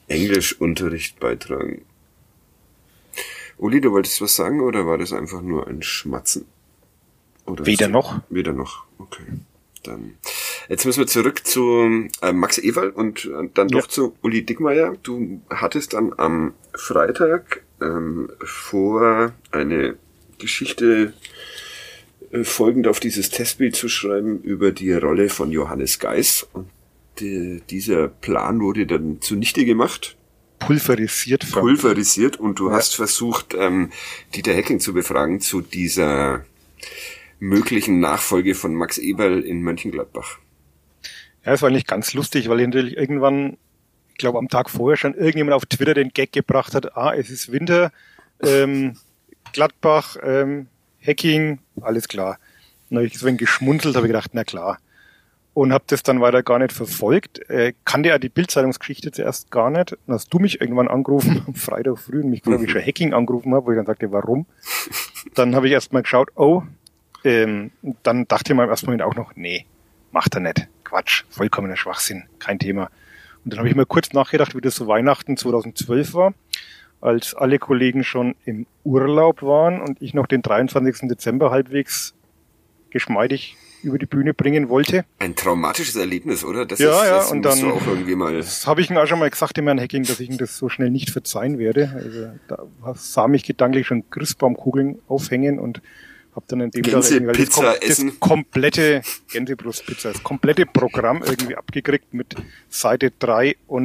Uli, du wolltest was sagen, oder war das einfach nur ein Schmatzen? Oder Weder noch. Weder noch, okay. Dann jetzt müssen wir zurück zu Max Eberl und dann doch zu Uli Dickmeyer. Du hattest dann am Freitag vor, eine Geschichte folgend auf dieses Testbild zu schreiben über die Rolle von Johannes Geis. Und dieser Plan wurde dann zunichte gemacht. Pulverisiert, und du hast versucht, Dieter Hecking zu befragen zu dieser möglichen Nachfolge von Max Eberl in Mönchengladbach. Ja, es war eigentlich ganz lustig, weil ich natürlich irgendwann, ich glaube am Tag vorher schon irgendjemand auf Twitter den Gag gebracht hat, es ist Winter, Gladbach, Hecking, alles klar. Dann habe ich so ein geschmunzelt, habe ich gedacht, na klar. Und habe das dann weiter gar nicht verfolgt. Kannte ja die Bild-Zeitungsgeschichte zuerst gar nicht. Dann hast du mich irgendwann angerufen, am Freitag früh, und mich gefragt, ob ich schon Hecking angerufen habe, wo ich dann sagte, warum? Dann habe ich erstmal geschaut, dann dachte ich mir im ersten Moment auch noch, nee, macht er nicht. Quatsch, vollkommener Schwachsinn, kein Thema. Und dann habe ich mir kurz nachgedacht, wie das so Weihnachten 2012 war, als alle Kollegen schon im Urlaub waren und ich noch den 23. Dezember halbwegs geschmeidig über die Bühne bringen wollte. Ein traumatisches Erlebnis, oder? Das und musst dann du auch irgendwie mal. Das habe ich ihm auch schon mal gesagt, dem Herrn Hecking, dass ich ihm das so schnell nicht verzeihen werde. Also da sah mich gedanklich schon Christbaumkugeln aufhängen und habe dann in dem Gänsepizza das komplette Programm irgendwie abgekriegt mit Seite 3 und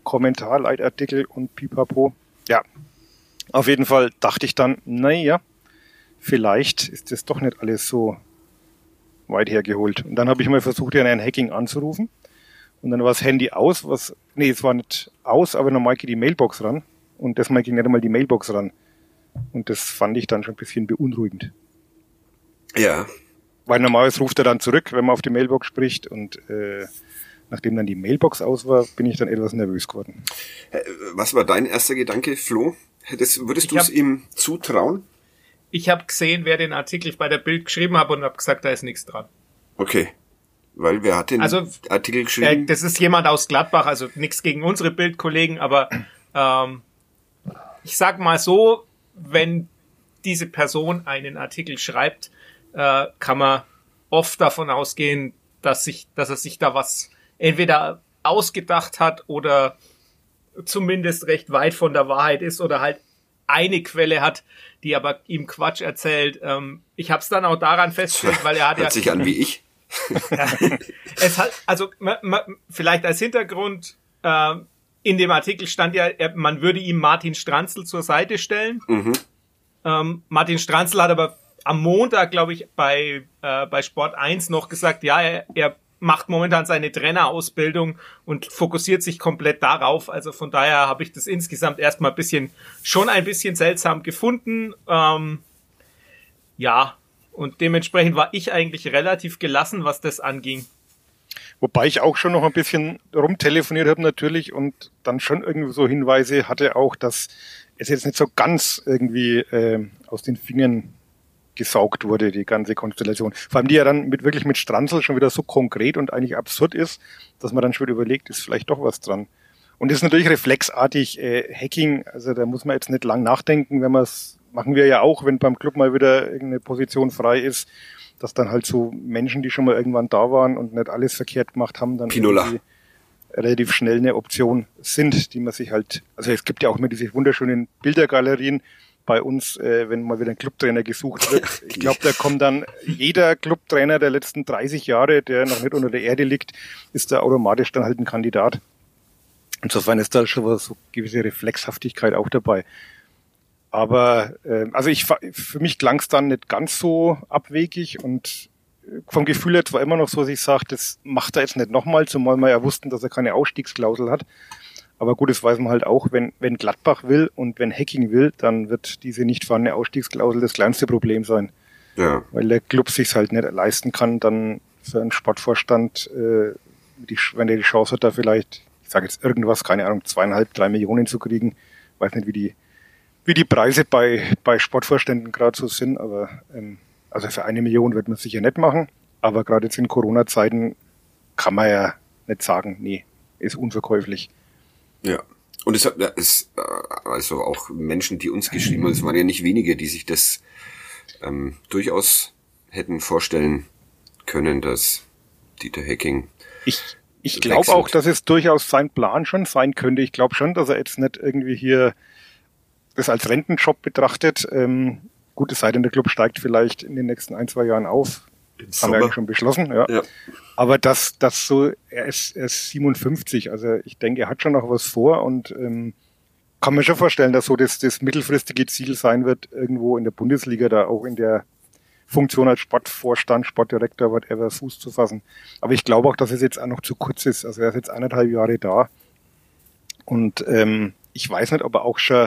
Kommentarleitartikel und pipapo. Ja, auf jeden Fall dachte ich dann, naja, vielleicht ist das doch nicht alles so weit hergeholt. Und dann habe ich mal versucht, ein Hacking anzurufen. Und dann war das Handy aus, es war nicht aus, aber normal geht die Mailbox ran. Und das Mal ging nicht einmal die Mailbox ran. Und das fand ich dann schon ein bisschen beunruhigend. Ja. Weil normalerweise ruft er dann zurück, wenn man auf die Mailbox spricht. Und nachdem dann die Mailbox aus war, bin ich dann etwas nervös geworden. Was war dein erster Gedanke, Flo? Würdest du es ihm zutrauen? Ich habe gesehen, wer den Artikel bei der Bild geschrieben hat und habe gesagt, da ist nichts dran. Okay. Weil wer hat den Artikel geschrieben? Das ist jemand aus Gladbach, also nichts gegen unsere Bildkollegen, aber ich sag mal so, wenn diese Person einen Artikel schreibt, kann man oft davon ausgehen, dass er sich da was entweder ausgedacht hat oder zumindest recht weit von der Wahrheit ist oder halt eine Quelle hat, die aber ihm Quatsch erzählt. Ich habe es dann auch daran festgestellt, weil er hat Hört sich an wie ich. Es hat, also vielleicht als Hintergrund, in dem Artikel stand ja, man würde ihm Martin Stranzl zur Seite stellen. Mhm. Martin Stranzl hat aber am Montag, glaube ich, bei Sport 1 noch gesagt, ja, er macht momentan seine Trainerausbildung und fokussiert sich komplett darauf. Also von daher habe ich das insgesamt erstmal ein bisschen seltsam gefunden. Ja, und dementsprechend war ich eigentlich relativ gelassen, was das anging. Wobei ich auch schon noch ein bisschen rumtelefoniert habe natürlich und dann schon irgendwie so Hinweise hatte auch, dass es jetzt nicht so ganz irgendwie aus den Fingern gesaugt wurde, die ganze Konstellation. Vor allem die ja dann wirklich mit Stranzl schon wieder so konkret und eigentlich absurd ist, dass man dann schon wieder überlegt, ist vielleicht doch was dran. Und das ist natürlich reflexartig Hacking, also da muss man jetzt nicht lang nachdenken, wenn man es, machen wir ja auch, wenn beim Club mal wieder irgendeine Position frei ist, dass dann halt so Menschen, die schon mal irgendwann da waren und nicht alles verkehrt gemacht haben, dann irgendwie relativ schnell eine Option sind, die man sich halt, also es gibt ja auch immer diese wunderschönen Bildergalerien bei uns, wenn mal wieder ein Clubtrainer gesucht wird. Ich glaube, da kommt dann jeder Clubtrainer der letzten 30 Jahre, der noch nicht unter der Erde liegt, ist da automatisch dann halt ein Kandidat. Insofern ist da schon so gewisse Reflexhaftigkeit auch dabei. Aber also für mich klang es dann nicht ganz so abwegig und vom Gefühl her war immer noch so, dass ich sage, das macht er jetzt nicht nochmal, zumal wir ja wussten, dass er keine Ausstiegsklausel hat. Aber gut, das weiß man halt auch, wenn Gladbach will und wenn Hacking will, dann wird diese nicht vorhandene Ausstiegsklausel das kleinste Problem sein. Ja. Weil der Club sich's halt nicht leisten kann, dann für einen Sportvorstand, wenn der die Chance hat, da vielleicht, ich sage jetzt irgendwas, keine Ahnung, 2,5-3 Millionen zu kriegen. Weiß nicht, wie die Preise bei Sportvorständen gerade so sind, aber also für 1 Million wird man sicher nicht machen. Aber gerade jetzt in Corona-Zeiten kann man ja nicht sagen, nee, ist unverkäuflich. Ja, und es ist also auch Menschen, die uns geschrieben haben, es waren ja nicht wenige, die sich das durchaus hätten vorstellen können, dass Dieter Hecking Ich glaube auch, dass es durchaus sein Plan schon sein könnte. Ich glaube schon, dass er jetzt nicht irgendwie hier das als Rentenjob betrachtet. Gut, es sei denn, der Club steigt vielleicht in den nächsten 1-2 Jahren auf. Das haben wir eigentlich schon beschlossen, ja. Aber das so, er ist 57, also ich denke, er hat schon noch was vor und kann mir schon vorstellen, dass so das mittelfristige Ziel sein wird, irgendwo in der Bundesliga da auch in der Funktion als Sportvorstand, Sportdirektor, whatever, Fuß zu fassen. Aber ich glaube auch, dass es jetzt auch noch zu kurz ist. Also er ist jetzt 1,5 Jahre da und ich weiß nicht, ob er auch schon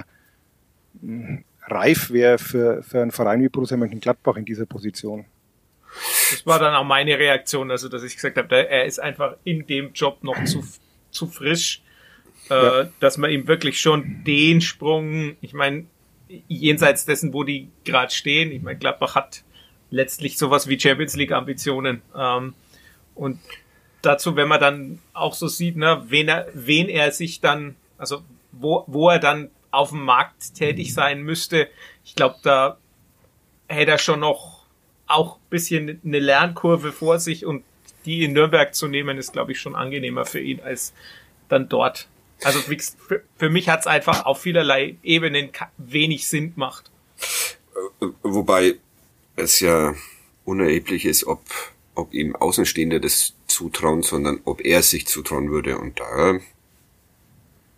reif wäre für einen Verein wie Borussia Mönchengladbach in dieser Position. Das war dann auch meine Reaktion, also dass ich gesagt habe, er ist einfach in dem Job noch zu frisch, dass man ihm wirklich schon den Sprung, ich meine, jenseits dessen, wo die gerade stehen, ich meine, Gladbach hat letztlich sowas wie Champions League Ambitionen und dazu, wenn man dann auch so sieht, ne, wen er sich dann, also wo er dann auf dem Markt tätig sein müsste, ich glaube, da hätte er schon noch auch ein bisschen eine Lernkurve vor sich und die in Nürnberg zu nehmen, ist, glaube ich, schon angenehmer für ihn als dann dort. Also für mich hat es einfach auf vielerlei Ebenen wenig Sinn gemacht. Wobei es ja unerheblich ist, ob ihm Außenstehende das zutrauen, sondern ob er es sich zutrauen würde. Und da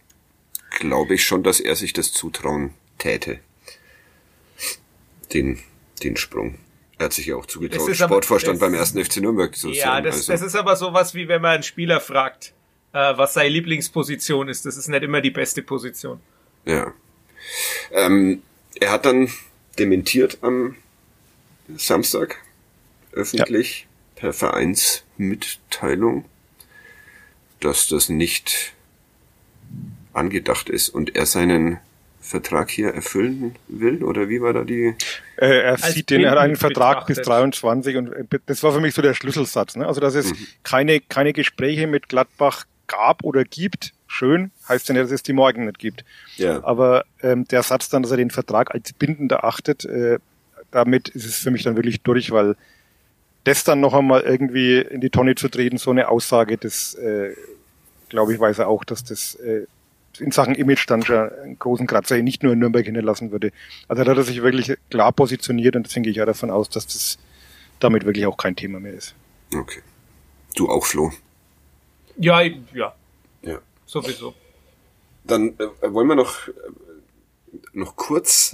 glaube ich schon, dass er sich das zutrauen täte. Den Sprung. Er hat sich ja auch zugetraut, Sportvorstand beim 1. FC Nürnberg zu sein. Ja, das ist aber sowas, wie wenn man einen Spieler fragt, was seine Lieblingsposition ist. Das ist nicht immer die beste Position. Ja. Er hat dann dementiert am Samstag öffentlich per Vereinsmitteilung, dass das nicht angedacht ist und er seinen Vertrag hier erfüllen will, oder wie war da die? Er hat einen Vertrag bis 23 und das war für mich so der Schlüsselsatz. Ne? Also dass es keine Gespräche mit Gladbach gab oder gibt, schön, heißt ja nicht, dass es die morgen nicht gibt. Ja. Aber der Satz dann, dass er den Vertrag als bindend erachtet, damit ist es für mich dann wirklich durch, weil das dann noch einmal irgendwie in die Tonne zu treten, so eine Aussage, das glaube ich, weiß er auch, dass das in Sachen Image dann schon einen großen Kratzer nicht nur in Nürnberg hinterlassen würde. Also da hat er sich wirklich klar positioniert und deswegen gehe ich ja davon aus, dass das damit wirklich auch kein Thema mehr ist. Okay. Du auch, Flo? Ja. Sowieso. Dann wollen wir noch kurz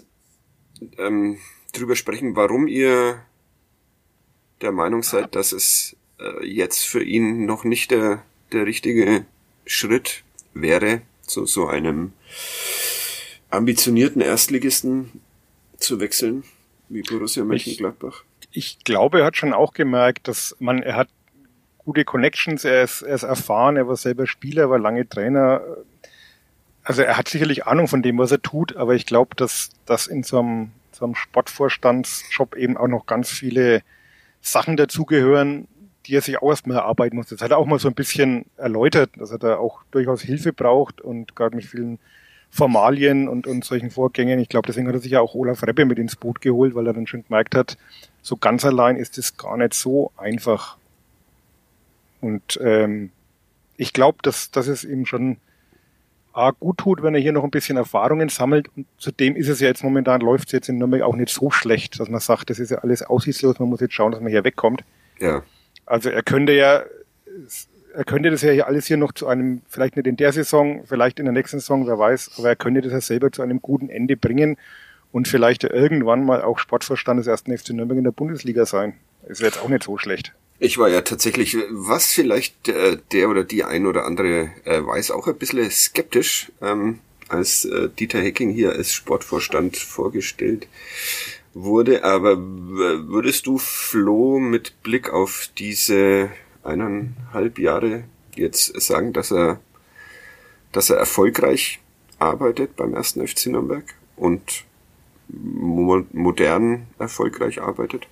drüber sprechen, warum ihr der Meinung seid, dass es jetzt für ihn noch nicht der richtige Schritt wäre, zu so einem ambitionierten Erstligisten zu wechseln, wie Borussia Mönchengladbach? Ich glaube, er hat schon auch gemerkt, dass er hat gute Connections, er ist erfahren, er war selber Spieler, er war lange Trainer. Also er hat sicherlich Ahnung von dem, was er tut, aber ich glaube, dass in so einem Sportvorstandsjob eben auch noch ganz viele Sachen dazugehören, die er sich auch erstmal erarbeiten muss. Das hat er auch mal so ein bisschen erläutert, dass er da auch durchaus Hilfe braucht und gerade mit vielen Formalien und solchen Vorgängen. Ich glaube, deswegen hat er sich ja auch Olaf Reppe mit ins Boot geholt, weil er dann schon gemerkt hat, so ganz allein ist es gar nicht so einfach. Und ich glaube, dass es ihm schon gut tut, wenn er hier noch ein bisschen Erfahrungen sammelt. Und zudem ist es ja jetzt momentan, läuft es jetzt in Nürnberg auch nicht so schlecht, dass man sagt, das ist ja alles aussichtslos, man muss jetzt schauen, dass man hier wegkommt. Ja. Also er könnte das ja hier alles hier noch zu einem, vielleicht nicht in der Saison, vielleicht in der nächsten Saison, wer weiß, aber er könnte das ja selber zu einem guten Ende bringen und vielleicht irgendwann mal auch Sportvorstand des 1. FC Nürnberg in der Bundesliga sein. Ist jetzt auch nicht so schlecht. Ich war ja tatsächlich, was vielleicht der oder die ein oder andere weiß, auch ein bisschen skeptisch, als Dieter Hecking hier als Sportvorstand vorgestellt wurde. Aber würdest du, Flo, mit Blick auf diese 1,5 Jahre jetzt sagen, dass er erfolgreich arbeitet beim 1. FC Nürnberg und modern erfolgreich arbeitet?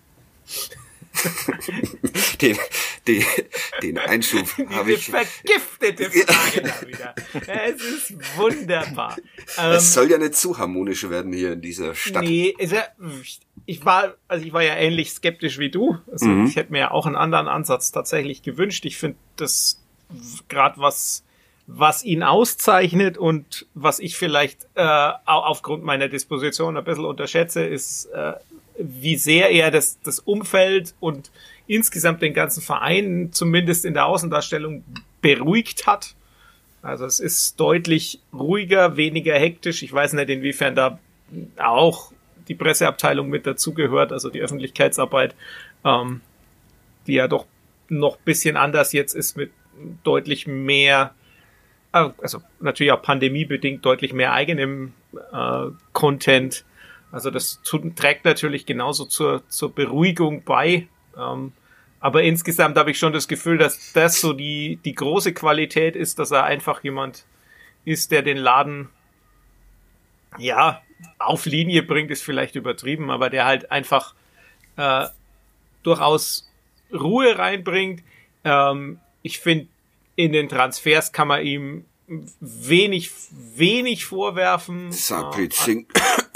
den Einschub habe ich. Vergiftete Frage da wieder. Es ist wunderbar. Es soll ja nicht zu harmonisch werden hier in dieser Stadt. Nee, ich war ja ähnlich skeptisch wie du. Also ich hätte mir ja auch einen anderen Ansatz tatsächlich gewünscht. Ich finde das gerade was ihn auszeichnet und was ich vielleicht aufgrund meiner Disposition ein bisschen unterschätze, ist wie sehr er das Umfeld und insgesamt den ganzen Verein zumindest in der Außendarstellung beruhigt hat. Also es ist deutlich ruhiger, weniger hektisch. Ich weiß nicht, inwiefern da auch die Presseabteilung mit dazugehört, also die Öffentlichkeitsarbeit, die ja doch noch ein bisschen anders jetzt ist mit deutlich mehr, also natürlich auch pandemiebedingt deutlich mehr eigenem Content. Also das trägt natürlich genauso zur Beruhigung bei. Aber insgesamt habe ich schon das Gefühl, dass das so die große Qualität ist, dass er einfach jemand ist, der den Laden ja auf Linie bringt, ist vielleicht übertrieben, aber der halt einfach durchaus Ruhe reinbringt. Ich finde, in den Transfers kann man ihm wenig vorwerfen. Sabritzing.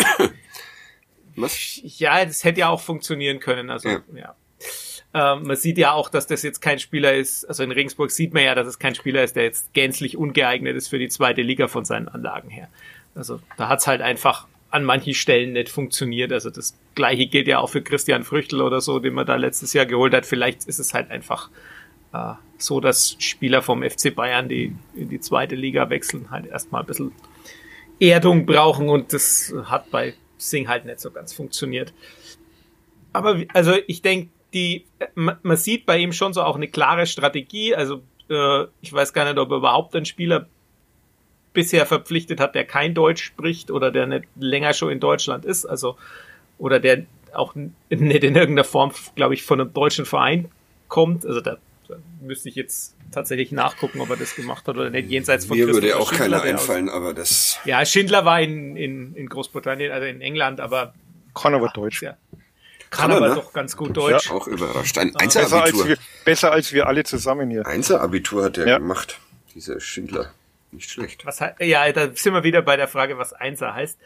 Was? Ja, das hätte ja auch funktionieren können. Also ja. Man sieht ja auch, dass das jetzt kein Spieler ist, also in Regensburg sieht man ja, dass es kein Spieler ist, der jetzt gänzlich ungeeignet ist für die zweite Liga von seinen Anlagen her. Also da hat's halt einfach an manchen Stellen nicht funktioniert. Also das Gleiche gilt ja auch für Christian Früchtl oder so, den man da letztes Jahr geholt hat. Vielleicht ist es halt einfach so, dass Spieler vom FC Bayern, die in die zweite Liga wechseln, halt erstmal ein bisschen Erdung brauchen und das hat bei Singh halt nicht so ganz funktioniert. Aber also ich denke, man sieht bei ihm schon so auch eine klare Strategie. Also ich weiß gar nicht, ob er überhaupt einen Spieler bisher verpflichtet hat, der kein Deutsch spricht oder der nicht länger schon in Deutschland ist. Also oder der auch nicht in irgendeiner Form, glaube ich, von einem deutschen Verein kommt. Also da müsste ich jetzt tatsächlich nachgucken, ob er das gemacht hat oder nicht. Jenseits von Mir Christopher würde auch Schindler, keiner einfallen, aber das... Ja, Schindler war in Großbritannien, also in England, aber... Kann aber Deutsch. Ja, kann aber doch ganz gut Deutsch. Ja, auch überrascht. Ein Einser-Abitur. Besser als wir alle zusammen hier. Einser-Abitur hat er gemacht, dieser Schindler. Nicht schlecht. Ja, da sind wir wieder bei der Frage, was Einser heißt.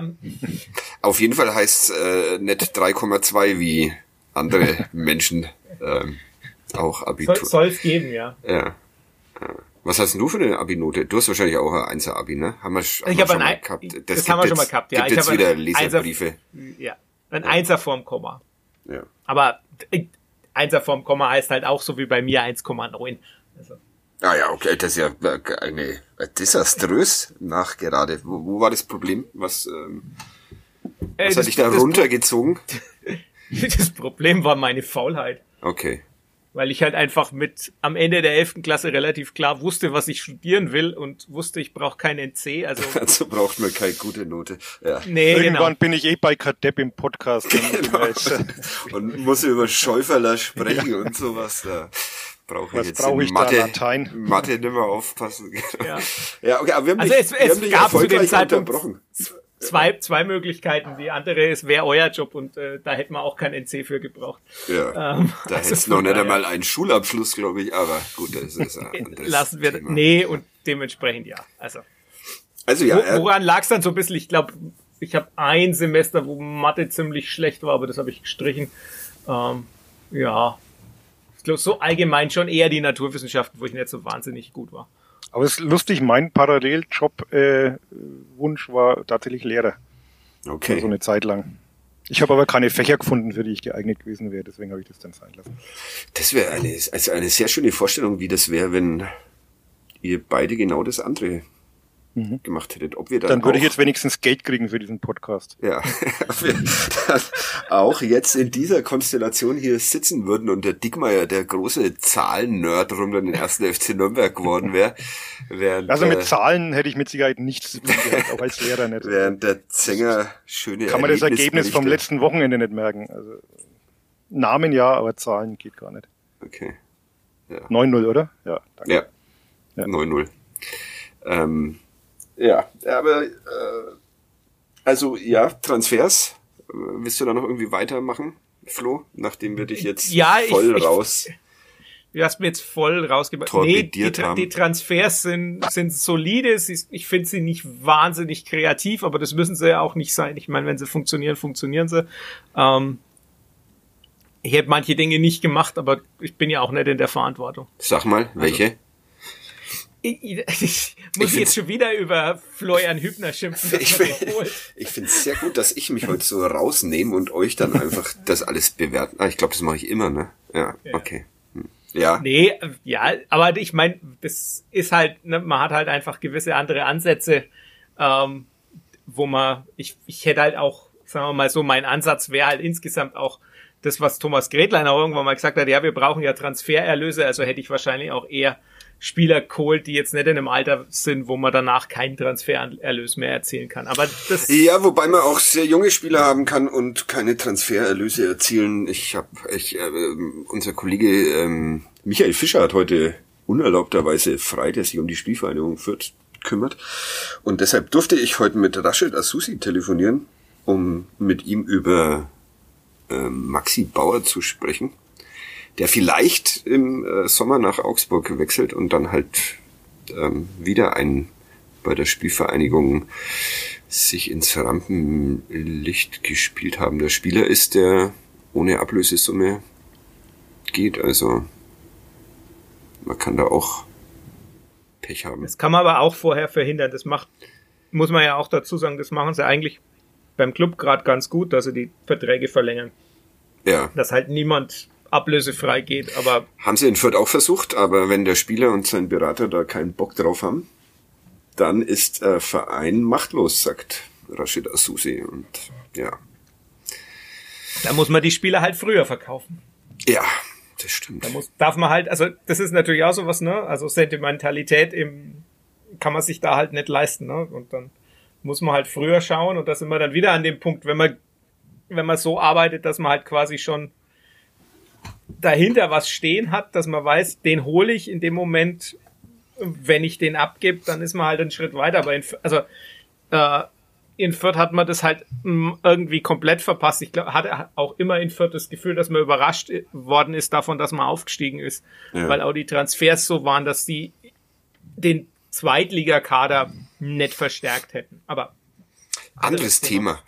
Auf jeden Fall heißt nicht 3,2 wie andere Menschen auch Abitur. Soll es geben, ja. Ja. Was hast denn du für eine Abi-Note? Du hast wahrscheinlich auch ein Einser-Abi, ne? Haben wir schon mal gehabt. Das haben wir schon mal gehabt, ja. Gibt jetzt wieder Leserbriefe. Ja, ein Einser vorm Komma. Ja. Aber Einser vorm Komma heißt halt auch so wie bei mir 1,9. Also. Ah ja, okay, das ist ja eine desaströs nachgerade. Wo war das Problem? Was hat dich da runtergezogen? Das Problem war meine Faulheit. Okay. Weil ich halt einfach am Ende der 11. Klasse relativ klar wusste, was ich studieren will und wusste, ich brauche kein NC. Also braucht man keine gute Note. Ja. Nee, Irgendwann bin ich bei Kadepp im Podcast. Genau. Und muss über Schäuferler sprechen und sowas. Da brauche ich jetzt in Mathe nicht mehr aufpassen. Ja, okay, aber wir haben es gab zu dem Zeitpunkt zwei Möglichkeiten. Die andere ist, wäre euer Job und da hätten wir auch kein NC für gebraucht. Ja, da hätte es noch nicht einmal einen Schulabschluss, glaube ich, aber gut, das ist ein anderes Lassen wir Thema. Nee, und dementsprechend ja. Also ja. Woran lag es dann so ein bisschen? Ich glaube, ich habe ein Semester, wo Mathe ziemlich schlecht war, aber das habe ich gestrichen. Ja, ich glaube so allgemein schon eher die Naturwissenschaften, wo ich nicht so wahnsinnig gut war. Aber es ist lustig, mein Paralleljob-Wunsch war tatsächlich Lehrer. Okay. So eine Zeit lang. Ich habe aber keine Fächer gefunden, für die ich geeignet gewesen wäre, deswegen habe ich das dann sein lassen. Das wäre eine sehr schöne Vorstellung, wie das wäre, wenn ihr beide genau das andere gemacht hättet. Ob wir dann würde ich jetzt wenigstens Geld kriegen für diesen Podcast. Ja, ob wir dann auch jetzt in dieser Konstellation hier sitzen würden und der Dickmeier, der große Zahlen-Nerd rund um den ersten FC Nürnberg geworden wäre. Also mit Zahlen hätte ich mit Sicherheit nichts zu tun gehabt, auch als Lehrer nicht. Während der Zenger schöne Kann man das Ergebnis vom letzten Wochenende nicht merken. Also Namen ja, aber Zahlen geht gar nicht. Okay. Ja. 9-0, oder? Ja, danke. Ja. 9-0. Ja, aber also ja, Transfers. Willst du da noch irgendwie weitermachen, Flo? Nachdem wir dich jetzt voll raus... Du hast mir jetzt voll rausgebracht. Nee, die Transfers sind solide. Ich finde sie nicht wahnsinnig kreativ, aber das müssen sie ja auch nicht sein. Ich meine, wenn sie funktionieren, funktionieren sie. Ich hätte manche Dinge nicht gemacht, aber ich bin ja auch nicht in der Verantwortung. Sag mal, welche? Ich muss jetzt schon wieder über Florian Hübner schimpfen. Ich finde es sehr gut, dass ich mich heute so rausnehme und euch dann einfach das alles bewerten. Ich glaube, das mache ich immer, ne? Ja, okay. Ja. Nee, ja, aber ich meine, das ist halt, ne, man hat halt einfach gewisse andere Ansätze, wo ich hätte halt auch, sagen wir mal so, mein Ansatz wäre halt insgesamt auch das, was Thomas Gretlein auch irgendwann mal gesagt hat, ja, wir brauchen ja Transfererlöse, also hätte ich wahrscheinlich auch eher Spieler geholt, die jetzt nicht in einem Alter sind, wo man danach keinen Transfererlös mehr erzielen kann. Aber das ja, wobei man auch sehr junge Spieler haben kann und keine Transfererlöse erzielen. Unser Kollege Michael Fischer hat heute unerlaubterweise frei, der sich um die Spielvereinigung Fürth kümmert. Und deshalb durfte ich heute mit Rashid Asusi telefonieren, um mit ihm über Maxi Bauer zu sprechen, der vielleicht im Sommer nach Augsburg wechselt und dann halt wieder bei der Spielvereinigung sich ins Rampenlicht gespielt haben. Der Spieler ist, der ohne Ablösesumme geht, also man kann da auch Pech haben. Das kann man aber auch vorher verhindern. Muss man ja auch dazu sagen, das machen sie eigentlich beim Club gerade ganz gut, dass sie die Verträge verlängern. Ja. Dass halt niemand ablösefrei geht. Aber haben sie in Fürth auch versucht, aber wenn der Spieler und sein Berater da keinen Bock drauf haben, dann ist der Verein machtlos, sagt Rashid Asusi. Und ja. Da muss man die Spieler halt früher verkaufen. Ja, das stimmt. Darf man halt, also das ist natürlich auch sowas, ne? Also Sentimentalität kann man sich da halt nicht leisten, ne? Und dann muss man halt früher schauen und da sind wir dann wieder an dem Punkt, wenn man so arbeitet, dass man halt quasi schon dahinter was stehen hat, dass man weiß, den hole ich in dem Moment, wenn ich den abgebe, dann ist man halt einen Schritt weiter. Aber in Fürth hat man das halt irgendwie komplett verpasst. Ich glaube, hatte auch immer in Fürth das Gefühl, dass man überrascht worden ist davon, dass man aufgestiegen ist, weil auch die Transfers so waren, dass die den Zweitligakader nicht verstärkt hätten. Aber anderes Thema.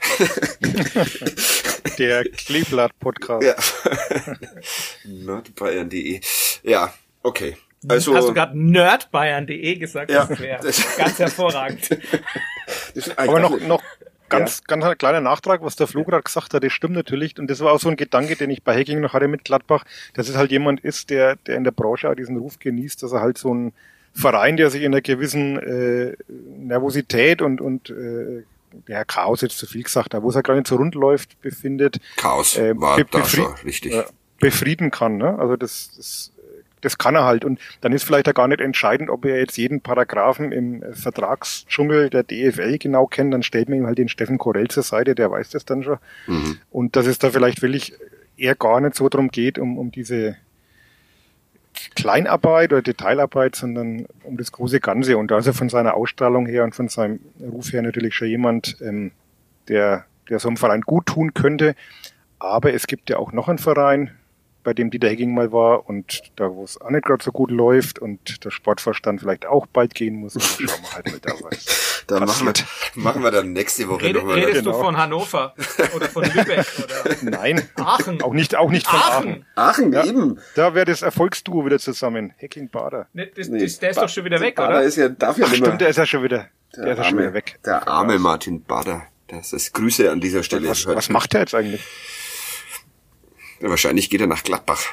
Der Kleeblatt-Podcast. Ja. Nordbayern.de. Ja, okay. Also, hast du gerade nerdbayern.de gesagt? Ja, das wäre ganz hervorragend. Aber noch ganz ein kleiner Nachtrag, was der Flo gerade gesagt hat, das stimmt natürlich. Und das war auch so ein Gedanke, den ich bei Hacking noch hatte mit Gladbach, dass es halt jemand ist, der in der Branche auch diesen Ruf genießt, dass er halt so ein Verein, der sich in einer gewissen Nervosität und Chaos jetzt zu viel gesagt, da wo es ja gar nicht so rund läuft, befindet. Chaos war da schon richtig. Befrieden kann, ne? Also das kann er halt. Und dann ist vielleicht auch gar nicht entscheidend, ob er jetzt jeden Paragraphen im Vertragsdschungel der DFL genau kennt. Dann stellt man ihm halt den Steffen Korell zur Seite, der weiß das dann schon. Mhm. Und dass es da vielleicht wirklich eher gar nicht so drum geht, um diese Kleinarbeit oder Detailarbeit, sondern um das große Ganze. Und also von seiner Ausstrahlung her und von seinem Ruf her natürlich schon jemand, der so einem Verein gut tun könnte. Aber es gibt ja auch noch einen Verein, bei dem Dieter Hecking mal war und da, wo es auch nicht gerade so gut läuft und der Sportvorstand vielleicht auch bald gehen muss, dann schauen wir halt mal da was. Da machen wir dann nächste Woche nochmal. Redest du von Hannover oder von Lübeck? Oder? Nein. Aachen. Auch nicht von Aachen. Aachen, ja, eben. Da wäre das Erfolgsduo wieder zusammen. Hecking-Bader. Der ist doch schon wieder weg, Bader oder? darf ja nicht mehr. Stimmt, der ist ja schon wieder weg. Der arme Martin Bader. Das ist Grüße an dieser Stelle. Was macht er jetzt eigentlich? Ja, wahrscheinlich geht er nach Gladbach.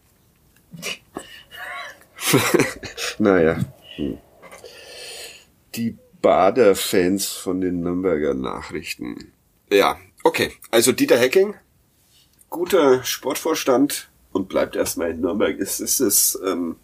Naja. Die Bader-Fans von den Nürnberger Nachrichten. Ja, okay. Also Dieter Hecking, guter Sportvorstand und bleibt erstmal in Nürnberg. Ist das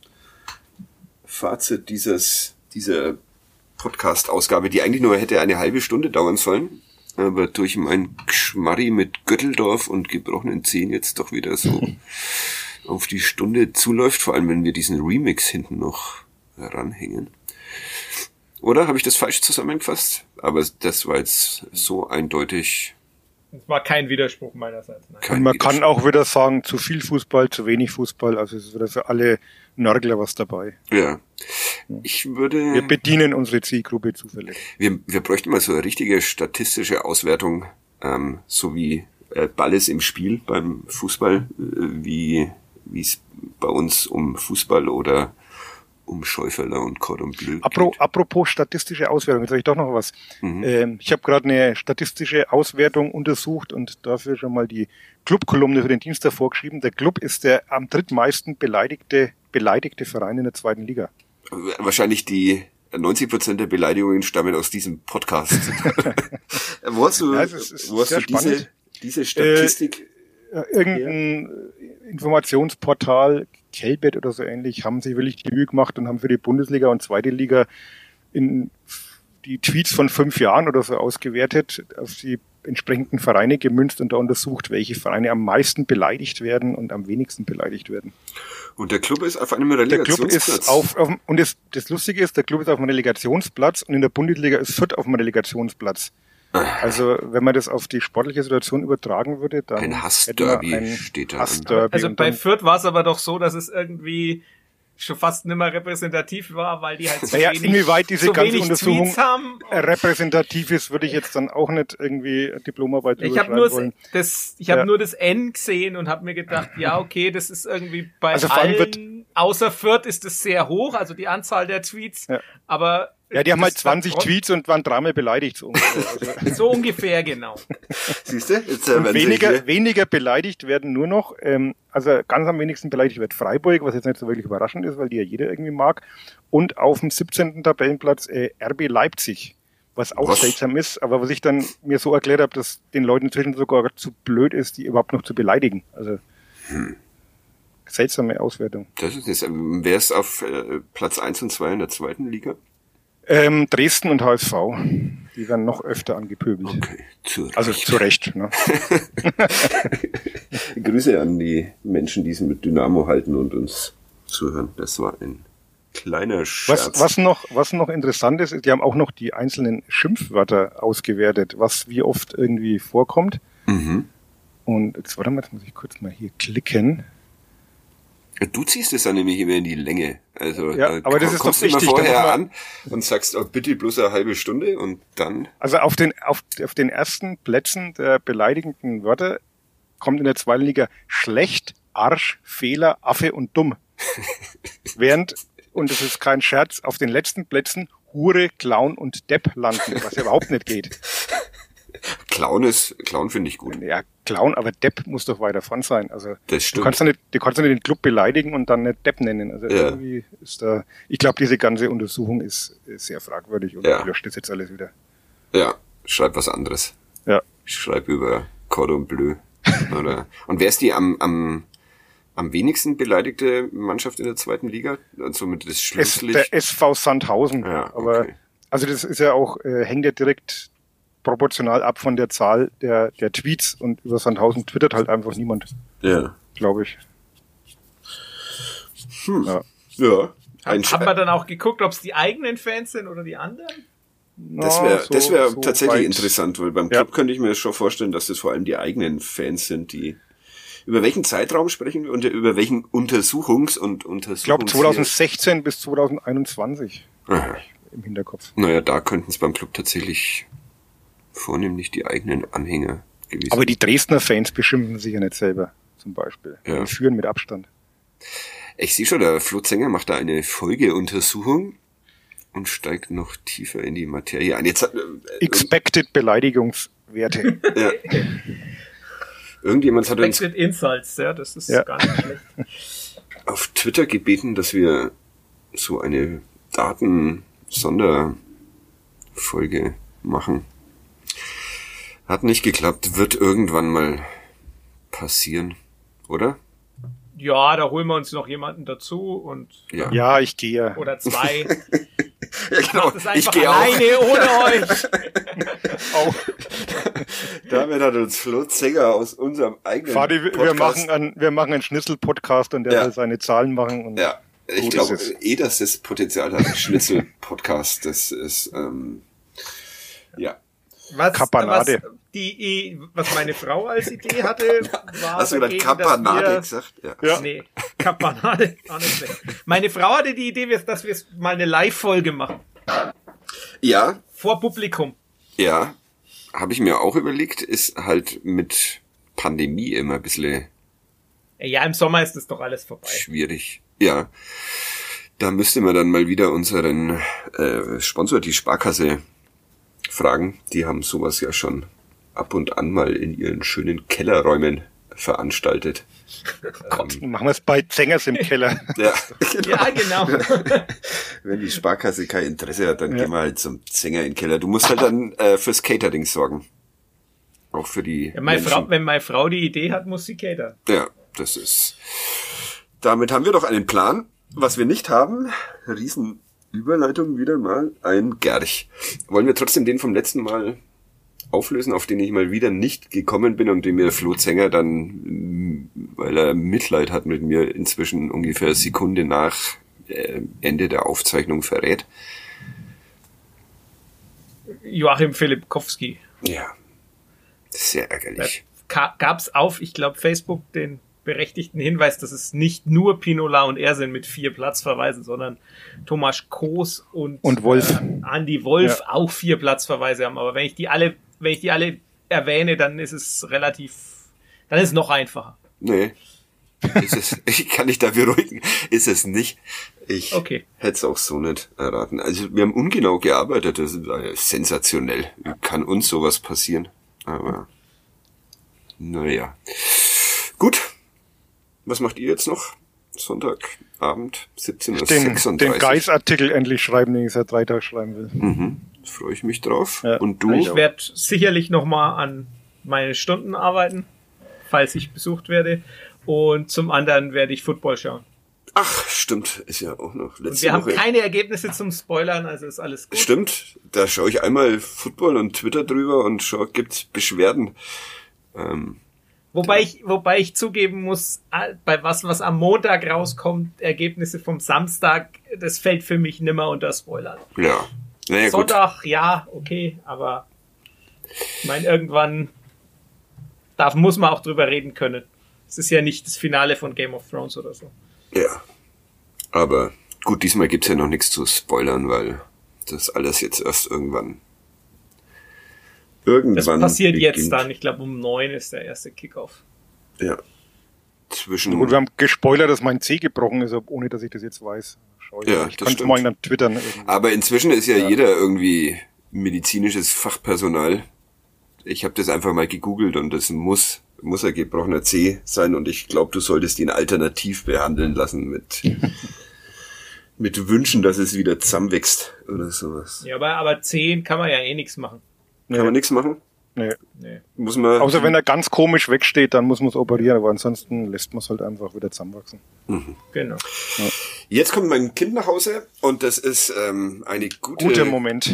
Fazit dieser Podcast-Ausgabe, die eigentlich nur hätte eine halbe Stunde dauern sollen, aber durch mein Geschmarri mit Götteldorf und gebrochenen Zehen jetzt doch wieder so auf die Stunde zuläuft, vor allem wenn wir diesen Remix hinten noch ranhängen. Oder habe ich das falsch zusammengefasst? Aber das war jetzt so eindeutig. Das war kein Widerspruch meinerseits. Und man kann auch wieder sagen, zu viel Fußball, zu wenig Fußball, also es ist wieder für alle Nörgler was dabei. Ja. Wir bedienen unsere Zielgruppe zufällig. Wir bräuchten mal so eine richtige statistische Auswertung, so wie Balles im Spiel beim Fußball, wie es bei uns um Fußball oder um Schäuferler und Cordon Bleu geht. Apropos statistische Auswertung, jetzt habe ich doch noch was. Mhm. Ich habe gerade eine statistische Auswertung untersucht und dafür schon mal die Club-Kolumne für den Dienstag vorgeschrieben. Der Club ist der am drittmeisten beleidigte Verein in der zweiten Liga. Wahrscheinlich die 90% der Beleidigungen stammen aus diesem Podcast. Wo hast du diese Statistik? Irgendein Informationsportal, Kelbet oder so ähnlich, haben sich wirklich die Mühe gemacht und haben für die Bundesliga und zweite Liga in die Tweets von 5 Jahren oder so ausgewertet, auf die entsprechenden Vereine gemünzt und da untersucht, welche Vereine am meisten beleidigt werden und am wenigsten beleidigt werden. Und der Club ist auf einem Relegationsplatz. Und das Lustige ist, der Club ist auf einem Relegationsplatz und in der Bundesliga ist Fürth auf einem Relegationsplatz. Also, wenn man das auf die sportliche Situation übertragen würde, dann ein Hassderby steht da. Also bei Fürth war es aber doch so, dass es irgendwie schon fast nicht mehr repräsentativ war, weil die halt inwieweit diese ganze Untersuchung haben. Repräsentativ ist, würde ich jetzt dann auch nicht irgendwie Diplomarbeit überschreiben wollen. Ich habe nur das N gesehen und habe mir gedacht, ja, okay, das ist irgendwie bei außer Fürth ist es sehr hoch, also die Anzahl der Tweets, aber... Ja, die haben halt 20 Tweets und waren dreimal beleidigt. So ungefähr, also. So ungefähr, genau. Siehst du? Jetzt, weniger beleidigt werden nur noch, also ganz am wenigsten beleidigt wird Freiburg, was jetzt nicht so wirklich überraschend ist, weil die ja jeder irgendwie mag. Und auf dem 17. Tabellenplatz RB Leipzig, was auch seltsam ist, aber was ich dann mir so erklärt habe, dass den Leuten inzwischen sogar zu blöd ist, die überhaupt noch zu beleidigen. Also seltsame Auswertung. Das ist das. Wer ist auf Platz 1 und 2 in der zweiten Liga? Dresden und HSV. Die werden noch öfter angepöbelt. Okay, zu Recht. Ne? Grüße an die Menschen, die es mit Dynamo halten und uns zuhören. Das war ein kleiner Scherz. Was noch interessant ist, die haben auch noch die einzelnen Schimpfwörter ausgewertet, was wie oft irgendwie vorkommt. Mhm. Und jetzt, warte mal, jetzt muss ich kurz mal hier klicken. Du ziehst es dann nämlich immer in die Länge. Also ja, aber das ist kommst doch wichtig, immer vorher an und sagst, oh, bitte bloß eine halbe Stunde und dann... Also auf den ersten Plätzen der beleidigenden Wörter kommt in der zweiten Liga schlecht, Arsch, Fehler, Affe und dumm. Während, und das ist kein Scherz, auf den letzten Plätzen Hure, Clown und Depp landen, was ja überhaupt nicht geht. Clown finde ich gut. Ja, Clown, aber Depp muss doch weiter vorn sein. Also das stimmt. Du kannst ja nicht den Club beleidigen und dann nicht Depp nennen. Also irgendwie ist da, ich glaube, diese ganze Untersuchung ist sehr fragwürdig und löscht das jetzt alles wieder. Ja, schreib was anderes. Ja. Ich schreibe über Cordon Bleu. Oder, und wer ist die am wenigsten beleidigte Mannschaft in der zweiten Liga? Also mit das Schlusslicht? Der SV Sandhausen. Ja, okay. Aber, also das ist ja auch, hängt ja direkt proportional ab von der Zahl der Tweets und über Sandhausen twittert halt einfach niemand. Ja. Glaube ich. Ja. Haben wir dann auch geguckt, ob es die eigenen Fans sind oder die anderen? Das wäre so tatsächlich weit. Interessant, weil beim Club könnte ich mir schon vorstellen, dass das vor allem die eigenen Fans sind, die... Über welchen Zeitraum sprechen wir und über welchen Untersuchungs- Ich glaube 2016 bis 2021 im Hinterkopf. Naja, da könnten es beim Club tatsächlich vornehmlich die eigenen Anhänger gewesen. Aber die Dresdner Fans beschimpfen sich ja nicht selber, zum Beispiel. Ja. Die führen mit Abstand. Ich sehe schon, der Flo Zenger macht da eine Folgeuntersuchung und steigt noch tiefer in die Materie ein. Jetzt Expected Beleidigungswerte. Ja. Irgendjemand hat uns Expected Insults, ja, das ist gar nicht schlecht. Auf Twitter gebeten, dass wir so eine Daten-Sonderfolge machen. Hat nicht geklappt, wird irgendwann mal passieren, oder? Ja, da holen wir uns noch jemanden dazu und ja, ich gehe. Oder zwei. Ja, genau. Ich gehe alleine ohne euch. Auch. Damit hat uns Flo Zenger aus unserem eigenen Fadi, Podcast... wir machen einen Schnitzel-Podcast und der will seine Zahlen machen. Und ja, ich glaube dass das Potenzial hat, ein Schnitzel-Podcast. Das ist, Was meine Frau als Idee hatte, war... Hast du gerade Kapanade gesagt? Ja. Nee, Kapanade auch nicht schlecht. Meine Frau hatte die Idee, dass wir mal eine Live-Folge machen. Ja. Vor Publikum. Ja, habe ich mir auch überlegt, ist halt mit Pandemie immer ein bisschen... Ja, im Sommer ist das doch alles vorbei. Schwierig, ja. Da müsste man dann mal wieder unseren Sponsor, die Sparkasse, fragen. Die haben sowas ja schon ab und an mal in ihren schönen Kellerräumen veranstaltet. Gott, machen wir es bei Zengers im Keller. Ja, genau. Ja, genau. Wenn die Sparkasse kein Interesse hat, dann gehen wir halt zum Zenger in den Keller. Du musst halt dann fürs Catering sorgen. Auch für die Menschen. Wenn meine Frau die Idee hat, muss sie catern. Ja, das ist... Damit haben wir doch einen Plan. Was wir nicht haben, Riesenüberleitung wieder mal, ein Gerch. Wollen wir trotzdem den vom letzten Mal auflösen, auf den ich mal wieder nicht gekommen bin und den mir Flo Zenger dann, weil er Mitleid hat mit mir, inzwischen ungefähr Sekunde nach Ende der Aufzeichnung verrät. Joachim Filipkowski. Ja, sehr ärgerlich. Gab's auf, ich glaube, Facebook den berechtigten Hinweis, dass es nicht nur Pinola und er sind mit 4 Platzverweisen, sondern Thomas Koos und Wolf. Andi Wolf auch 4 Platzverweise haben. Aber wenn ich die alle erwähne, dann ist es noch einfacher. Nee. Ich kann dich da beruhigen. Ist es nicht. Ich Okay. hätte es auch so nicht erraten. Also wir haben ungenau gearbeitet. Das ist sensationell. Wie kann uns sowas passieren? Aber naja. Gut. Was macht ihr jetzt noch? Sonntagabend, 17:36 Uhr. Den Geis-Artikel endlich schreiben, den ich seit 3 Tagen schreiben will. Da freue ich mich drauf. Ja. Und du? Ich werde sicherlich nochmal an meine Stunden arbeiten, falls ich besucht werde. Und zum anderen werde ich Football schauen. Ach, stimmt. Ist ja auch noch letzte Und wir Woche. haben keine Ergebnisse zum Spoilern, also ist alles gut. Stimmt. Da schaue ich einmal Football und Twitter drüber und gibt's Beschwerden. Wobei ich zugeben muss, bei was am Montag rauskommt, Ergebnisse vom Samstag, das fällt für mich nimmer unter Spoilern. Ja. Naja, gut. Sonntag, ja, okay, aber ich meine, irgendwann muss man auch drüber reden können. Es ist ja nicht das Finale von Game of Thrones oder so. Ja. Aber gut, diesmal gibt's ja noch nichts zu spoilern, weil das alles jetzt erst irgendwann Das passiert beginnt. jetzt dann. Ich glaube, um 9 ist der erste Kickoff. Ja. Und wir haben gespoilert, dass mein Zeh gebrochen ist, ohne dass ich das jetzt weiß. Ja, ich das kann es stimmt. mal dann twittern. Irgendwie. Aber inzwischen ist ja jeder irgendwie medizinisches Fachpersonal. Ich habe das einfach mal gegoogelt und das muss ein gebrochener Zeh sein und ich glaube, du solltest ihn alternativ behandeln lassen mit Wünschen, dass es wieder zusammenwächst oder sowas. Ja, aber 10 kann man ja eh nichts machen. Kann man nichts machen? Nee. Muss man. Außer wenn er ganz komisch wegsteht, dann muss man es operieren, aber ansonsten lässt man es halt einfach wieder zusammenwachsen. Genau. Jetzt kommt mein Kind nach Hause und das ist eine guter Moment,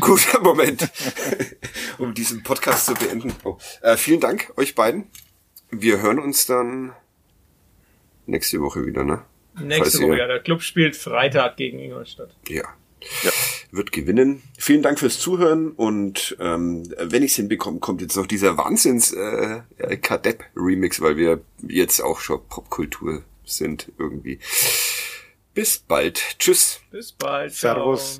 um diesen Podcast zu beenden. Vielen Dank euch beiden. Wir hören uns dann nächste Woche wieder, ne? Nächste Woche, ja. Der Club spielt Freitag gegen Ingolstadt. Ja. Wird gewinnen. Vielen Dank fürs Zuhören und wenn ich es hinbekomme, kommt jetzt noch dieser Wahnsinns Kadepp-Remix, weil wir jetzt auch schon Popkultur sind irgendwie. Bis bald. Tschüss. Bis bald. Servus.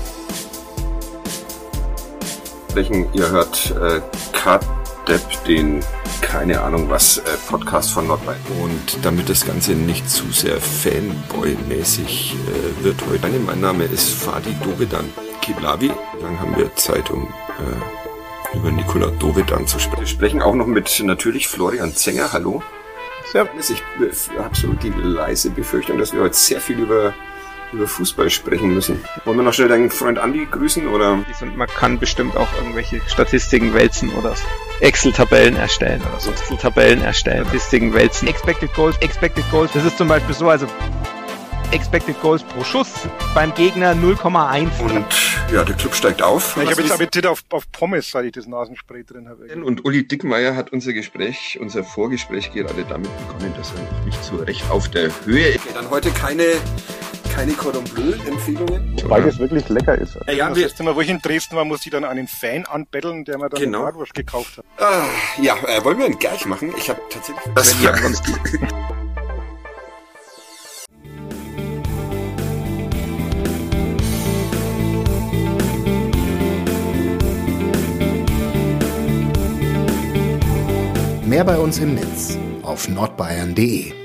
Ihr hört Kadepp, den keine Ahnung was Podcast von Nordbayern. Und damit das Ganze nicht zu sehr Fanboy-mäßig wird heute. Mein Name ist Fadi Dovedan Kiblavi. Dann haben wir Zeit, um über Nikola Dovedan zu sprechen. Wir sprechen auch noch mit natürlich Florian Zenger. Hallo. Servus. Ich habe so die leise Befürchtung, dass wir heute sehr viel über Fußball sprechen müssen. Wollen wir noch schnell deinen Freund Andi grüßen, oder? Und man kann bestimmt auch irgendwelche Statistiken wälzen oder Excel-Tabellen erstellen oder so. Statistiken wälzen. Expected Goals. Das ist zum Beispiel so, also Expected Goals pro Schuss beim Gegner 0,1. Und ja, der Club steigt auf. Ich habe jetzt Appetit auf Pommes, seit ich das Nasenspray drin habe. Und Uli Dickmeyer hat unser Vorgespräch gerade damit begonnen, dass er noch nicht so recht auf der Höhe ist. Dann heute keine Cordon Bleu-Empfehlungen. Weil es wirklich lecker ist. Ja, das letzte Mal, wo ich in Dresden war, musste ich dann einen Fan anbetteln, der mir dann eine Bratwurst gekauft hat. Wollen wir einen Gerch machen? Ich habe tatsächlich... Mehr bei uns im Netz auf nordbayern.de